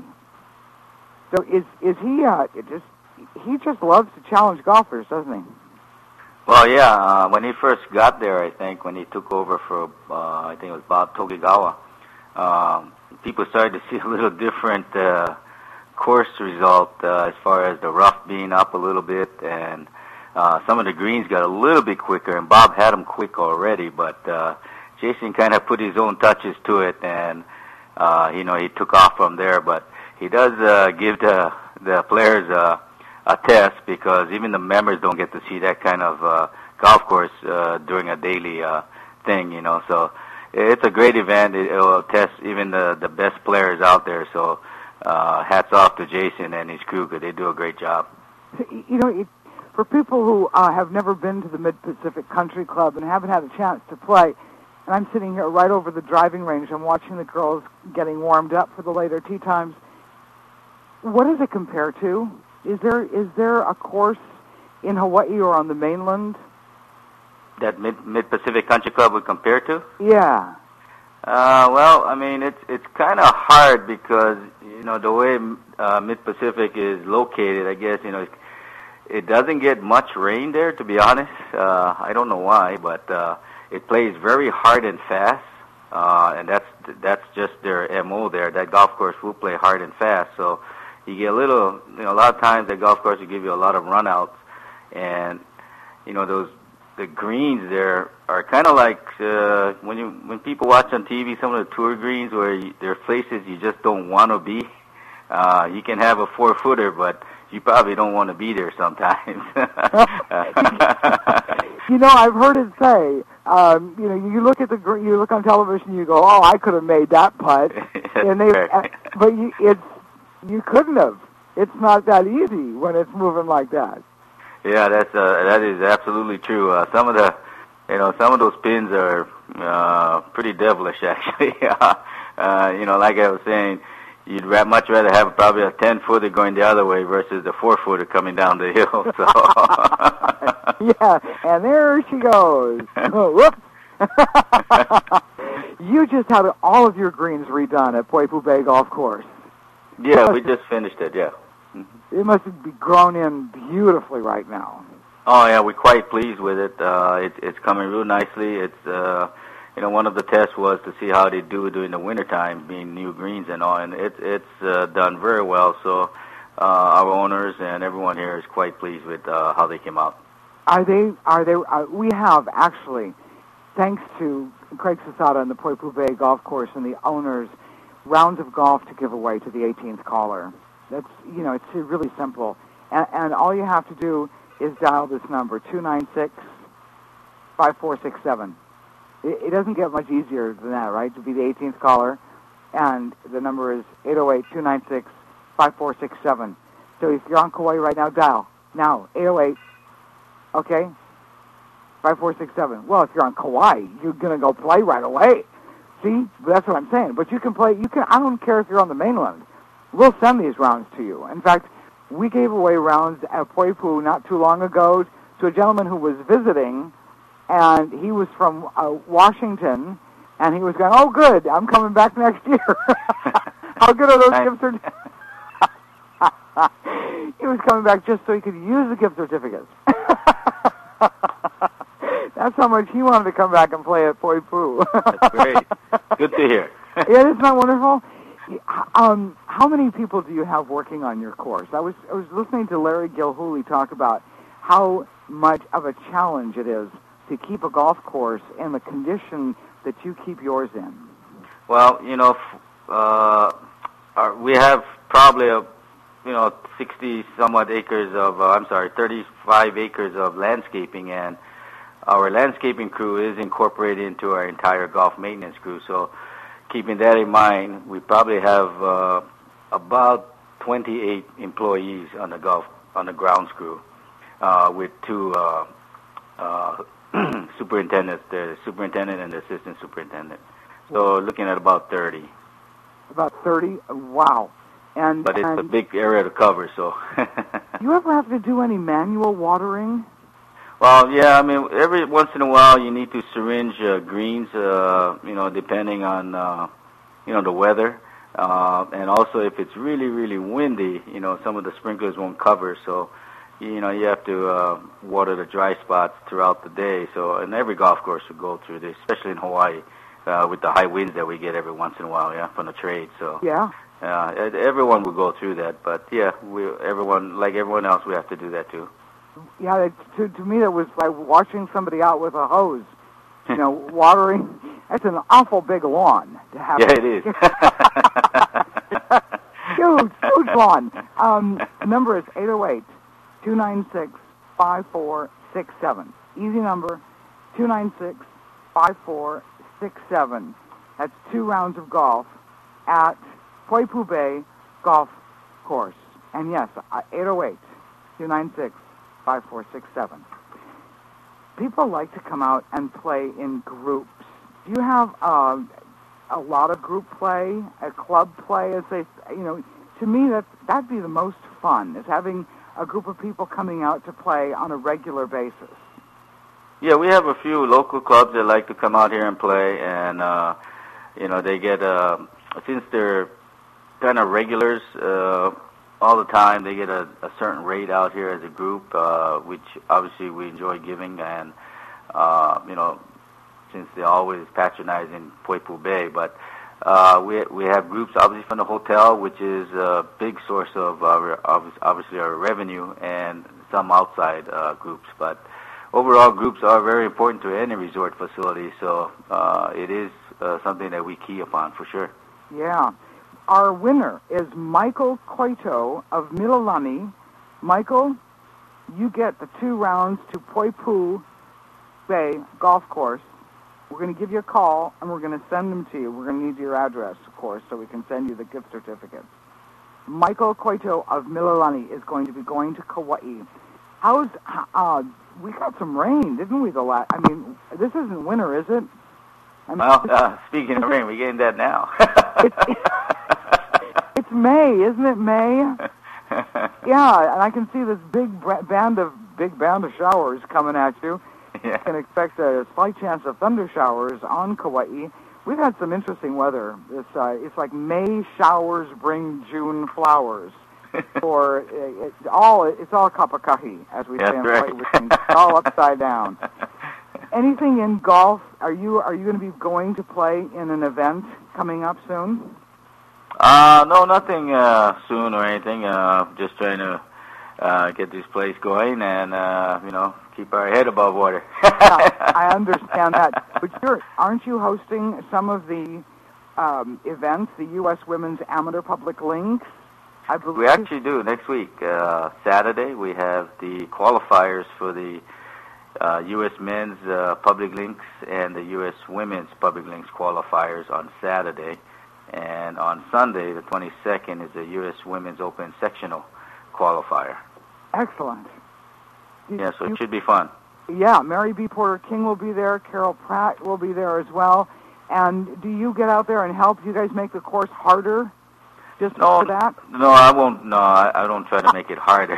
So is is he uh, it just he just loves to challenge golfers, doesn't he? Well, yeah. Uh, when he first got there, I think when he took over for uh, I think it was Bob Togigawa, um, people started to see a little different uh, course result uh, as far as the rough being up a little bit, and uh, some of the greens got a little bit quicker, and Bob had them quick already, but uh, Jason kind of put his own touches to it, and uh, you know, he took off from there. But he does uh, give the the players uh, a test, because even the members don't get to see that kind of uh, golf course uh, during a daily uh, thing, you know. So it's a great event. It will test even the the best players out there. So uh, hats off to Jason and his crew, because they do a great job. You know, it, for people who uh, have never been to the Mid-Pacific Country Club and haven't had a chance to play, and I'm sitting here right over the driving range, I'm watching the girls getting warmed up for the later tee times. What does it compare to? Is there is there a course in Hawaii or on the mainland that Mid Mid Pacific Country Club would compare to? Yeah. Uh, well, I mean, it's it's kind of hard, because you know the way uh, Mid Pacific is located. I guess you know it, it doesn't get much rain there. To be honest, uh, I don't know why, but uh, it plays very hard and fast, uh, and that's that's just their M O there. That golf course will play hard and fast, so you get a little, you know, a lot of times that golf course will give you a lot of runouts, and you know those the greens there are kind of like uh, when you when people watch on T V some of the tour greens where you, there are places you just don't want to be. Uh, you can have a four footer, but you probably don't want to be there sometimes. You know, I've heard it say, um, you know, you look at the gr- you look on television, you go, oh, I could have made that putt, and they, uh, but you, it's you couldn't have. It's not that easy when it's moving like that. Yeah, that's uh, that is absolutely true. Uh, some of the, you know, some of those pins are uh, pretty devilish, actually. uh, you know, like I was saying, you'd ra- much rather have probably a ten footer going the other way versus the four footer coming down the hill. So. Yeah, and there she goes. Whoops. You just had all of your greens redone at Poipu Bay Golf Course. Yeah, we just finished it. Yeah. It must be grown in beautifully right now. Oh yeah, we're quite pleased with it. Uh, it it's coming real nicely. It's uh, you know, one of the tests was to see how they do during the wintertime, being new greens and all, and it's it's uh, done very well. So uh, our owners and everyone here is quite pleased with uh, how they came out. Are they? Are they? Uh, we have actually, thanks to Craig Sasada and the Poipu Bay Golf Course and the owners, rounds of golf to give away to the eighteenth caller. That's, you know, it's really simple. And, and all you have to do is dial this number, two nine six, five four six seven. It, it doesn't get much easier than that, right, to be the eighteenth caller. And the number is eight oh eight, two nine six, five four six seven. So if you're on Kauai right now, dial. Now, eight oh eight, okay, five four six seven. Well, if you're on Kauai, you're going to go play right away. See, that's what I'm saying. But you can play. You can. I don't care if you're on the mainland. We'll send these rounds to you. In fact, we gave away rounds at Poipu not too long ago to a gentleman who was visiting, and he was from uh, Washington, and he was going, "Oh, good, I'm coming back next year." How good are those gift certificates? He was coming back just so he could use the gift certificates. That's how much he wanted to come back and play at Poipu. That's great. Good to hear. Yeah, isn't that wonderful? Um, how many people do you have working on your course? I was I was listening to Larry Gilhooly talk about how much of a challenge it is to keep a golf course in the condition that you keep yours in. Well, you know, uh, our, we have probably a you know sixty somewhat acres of uh, I'm sorry, thirty-five acres of landscaping, and our landscaping crew is incorporated into our entire golf maintenance crew. So, keeping that in mind, we probably have uh, about twenty-eight employees on the golf on the grounds crew, uh, with two uh, uh, superintendents, the superintendent and the assistant superintendent. So, looking at about thirty. About thirty. Wow. And but it's and a big area to cover. So. Do you ever have to do any manual watering? Well, yeah, I mean, every once in a while you need to syringe uh, greens, uh, you know, depending on, uh, you know, the weather. Uh, and also if it's really, really windy, you know, some of the sprinklers won't cover. So, you know, you have to uh, water the dry spots throughout the day. So, and every golf course will go through this, especially in Hawaii, uh, with the high winds that we get every once in a while, yeah, from the trade. So, yeah. Uh, everyone will go through that. But, yeah, we everyone, like everyone else, we have to do that too. Yeah, it, to to me that was like watching somebody out with a hose, you know, watering. That's an awful big lawn to have. Yeah, it is. huge, huge lawn. Um, the number is eight oh eight, two nine six, five four six seven. Easy number, two nine six, five four six seven. That's two rounds of golf at Poipu Bay Golf Course. And yes, eight oh eight, two nine six, five four six seven. People like to come out and play in groups. Do you have uh, a lot of group play, a club play? As they, you know, to me that that'd be the most fun, is having a group of people coming out to play on a regular basis. Yeah, we have a few local clubs that like to come out here and play, and uh, you know, they get uh, since they're kind of regulars. Uh, all the time, they get a, a certain rate out here as a group, uh, which obviously we enjoy giving, and, uh, you know, since they're always patronizing Poipu Bay, but uh, we we have groups obviously from the hotel, which is a big source of our, obviously our revenue, and some outside uh, groups, but overall groups are very important to any resort facility, so uh, it is uh, something that we key upon for sure. Yeah. Our winner is Michael Koito of Mililani. Michael, you get the two rounds to Poipu Bay Golf Course. We're going to give you a call, and we're going to send them to you. We're going to need your address, of course, so we can send you the gift certificates. Michael Koito of Mililani is going to be going to Kauai. How's, uh, we got some rain, didn't we, the last, I mean, this isn't winter, is it? I mean, well, uh, speaking of rain, we're getting that now. it's, it's May, isn't it May? Yeah, and I can see this big band of big band of showers coming at you. Yeah. You can expect a slight chance of thunder showers on Kauai. We've had some interesting weather. It's uh, it's like May showers bring June flowers. Or it, it, all it's all kapakahi, as we That's say in right. Hawaii, which means it's all upside down. Anything in golf? Are you are you going to be going to play in an event coming up soon? Uh, no, nothing uh, soon or anything. Uh, just trying to uh, get this place going and uh, you know, keep our head above water. Yeah, I understand that. But you're aren't you hosting some of the um, events, the U S Women's Amateur Public Links? I believe We actually do next week, uh, Saturday. We have the qualifiers for the Uh, U S Men's uh, Public Links and the U S Women's Public Links qualifiers on Saturday. And on Sunday, the twenty-second, is the U S Women's Open Sectional qualifier. Excellent. You, yeah, so you, it should be fun. Yeah, Mary B. Porter King will be there. Carol Pratt will be there as well. And do you get out there and help? Do you guys make the course harder just no, for that? No, I won't. No, I, I don't try to make it harder.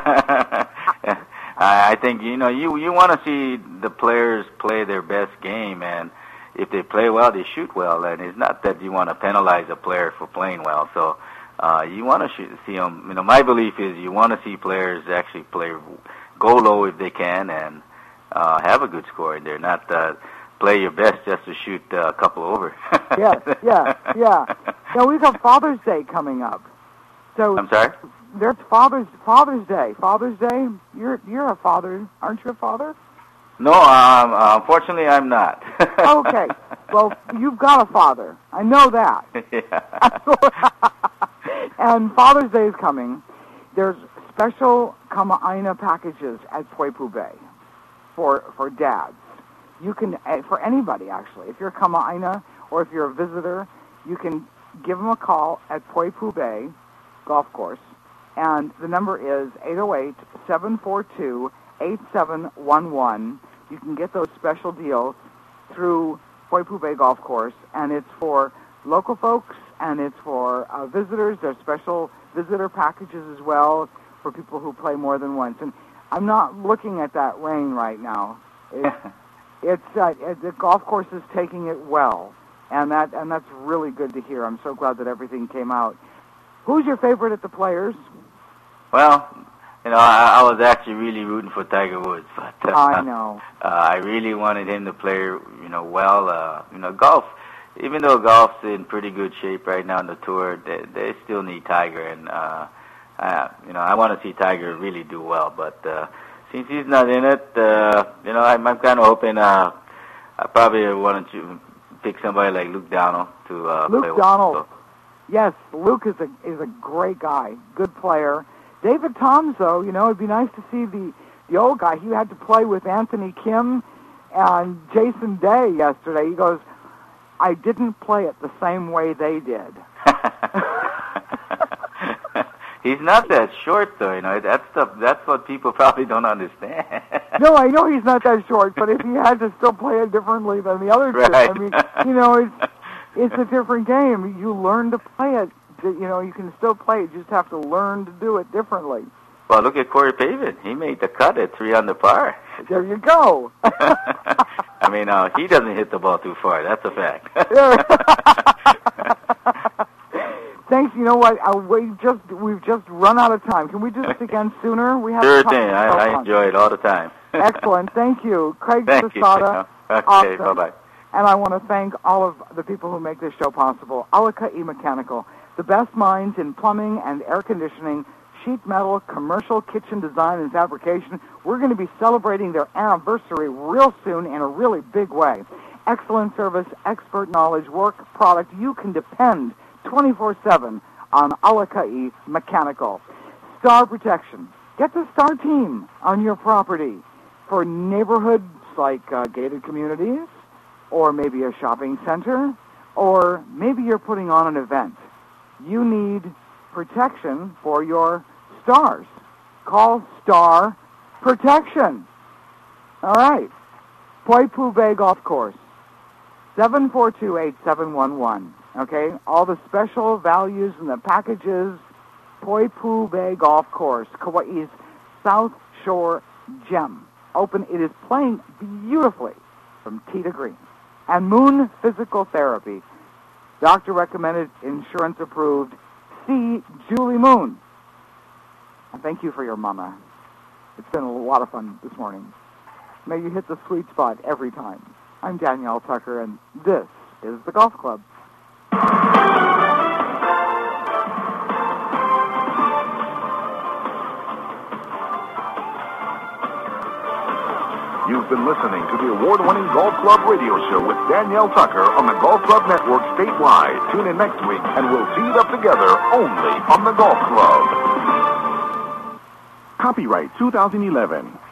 I think, you know, you, you want to see the players play their best game, and if they play well, they shoot well, and it's not that you want to penalize a player for playing well. So uh, you want to shoot, see them. You know, my belief is you want to see players actually play, go low if they can, and uh, have a good score in there, not uh, play your best just to shoot uh, a couple over. Yes, yeah, yeah. Now, we've got Father's Day coming up. So I'm sorry? There's Father's Father's Day. Father's Day. You're you're a father, aren't you? A father? No, um, uh, unfortunately, I'm not. Okay. Well, you've got a father. I know that. And Father's Day is coming. There's special Kama'aina packages at Poipu Bay for for dads. You can uh, for anybody actually. If you're Kama'aina or if you're a visitor, you can give them a call at Poipu Bay Golf Course. And the number is eight oh eight, seven four two, eight seven one one. You can get those special deals through Poipu Bay Golf Course, and it's for local folks, and it's for uh, visitors. There's special visitor packages as well for people who play more than once. And I'm not looking at that rain right now. It's, it's uh, it, the golf course is taking it well, and that and that's really good to hear. I'm so glad that everything came out. Who's your favorite at the Players? Well, you know, I, I was actually really rooting for Tiger Woods, but uh, I know. Uh, I really wanted him to play, you know, well. Uh, you know, golf, even though golf's in pretty good shape right now on the tour, they, they still need Tiger, and uh, uh, you know, I want to see Tiger really do well. But uh, since he's not in it, uh, you know, I'm, I'm kind of hoping. Uh, I probably wanted to pick somebody like Luke Donald to uh, Luke play Donald. well. So. Yes, Luke is a is a great guy, good player. David Toms, though, you know, it'd be nice to see the, the old guy. He had to play with Anthony Kim and Jason Day yesterday. He goes, I didn't play it the same way they did. He's not that short, though, you know. That's the, that's what people probably don't understand. No, I know he's not that short, but if he had to still play it differently than the other right. two, I mean, you know, it's, it's a different game. You learn to play it. You know, you can still play it. You just have to learn to do it differently. Well, look at Corey Pavin. He made the cut at three under par. There you go. I mean, uh, he doesn't hit the ball too far. That's a fact. Thanks. You know what? Uh, we just we've just run out of time. Can we do this again sooner? We have sure thing. I, I enjoy it all the time. Excellent. Thank you, Craig Thank Sasada. You. Okay. Awesome. Bye bye. And I want to thank all of the people who make this show possible. Alaka'i Mechanical, the best minds in plumbing and air conditioning, sheet metal, commercial kitchen design and fabrication. We're going to be celebrating their anniversary real soon in a really big way. Excellent service, expert knowledge, work product. You can depend twenty-four seven on Alaka'i Mechanical. Star Protection. Get the Star Team on your property for neighborhoods like uh, gated communities, or maybe a shopping center, or maybe you're putting on an event. You need protection for your stars. Call Star Protection. All right. Poipu Bay Golf Course, seven four two, eight seven one one. Okay? All the special values and the packages, Poipu Bay Golf Course, Kauai's South Shore Gem. Open. It is playing beautifully from tee to green. And Moon Physical Therapy. Doctor recommended, insurance approved. See Julie Moon. And thank you for your mama. It's been a lot of fun this morning. May you hit the sweet spot every time. I'm Danielle Tucker, and this is the Golf Club. You've been listening to the award-winning Golf Club radio show with Danielle Tucker on the Golf Club Network statewide. Tune in next week, and we'll tee it up together only on the Golf Club. Copyright two thousand eleven.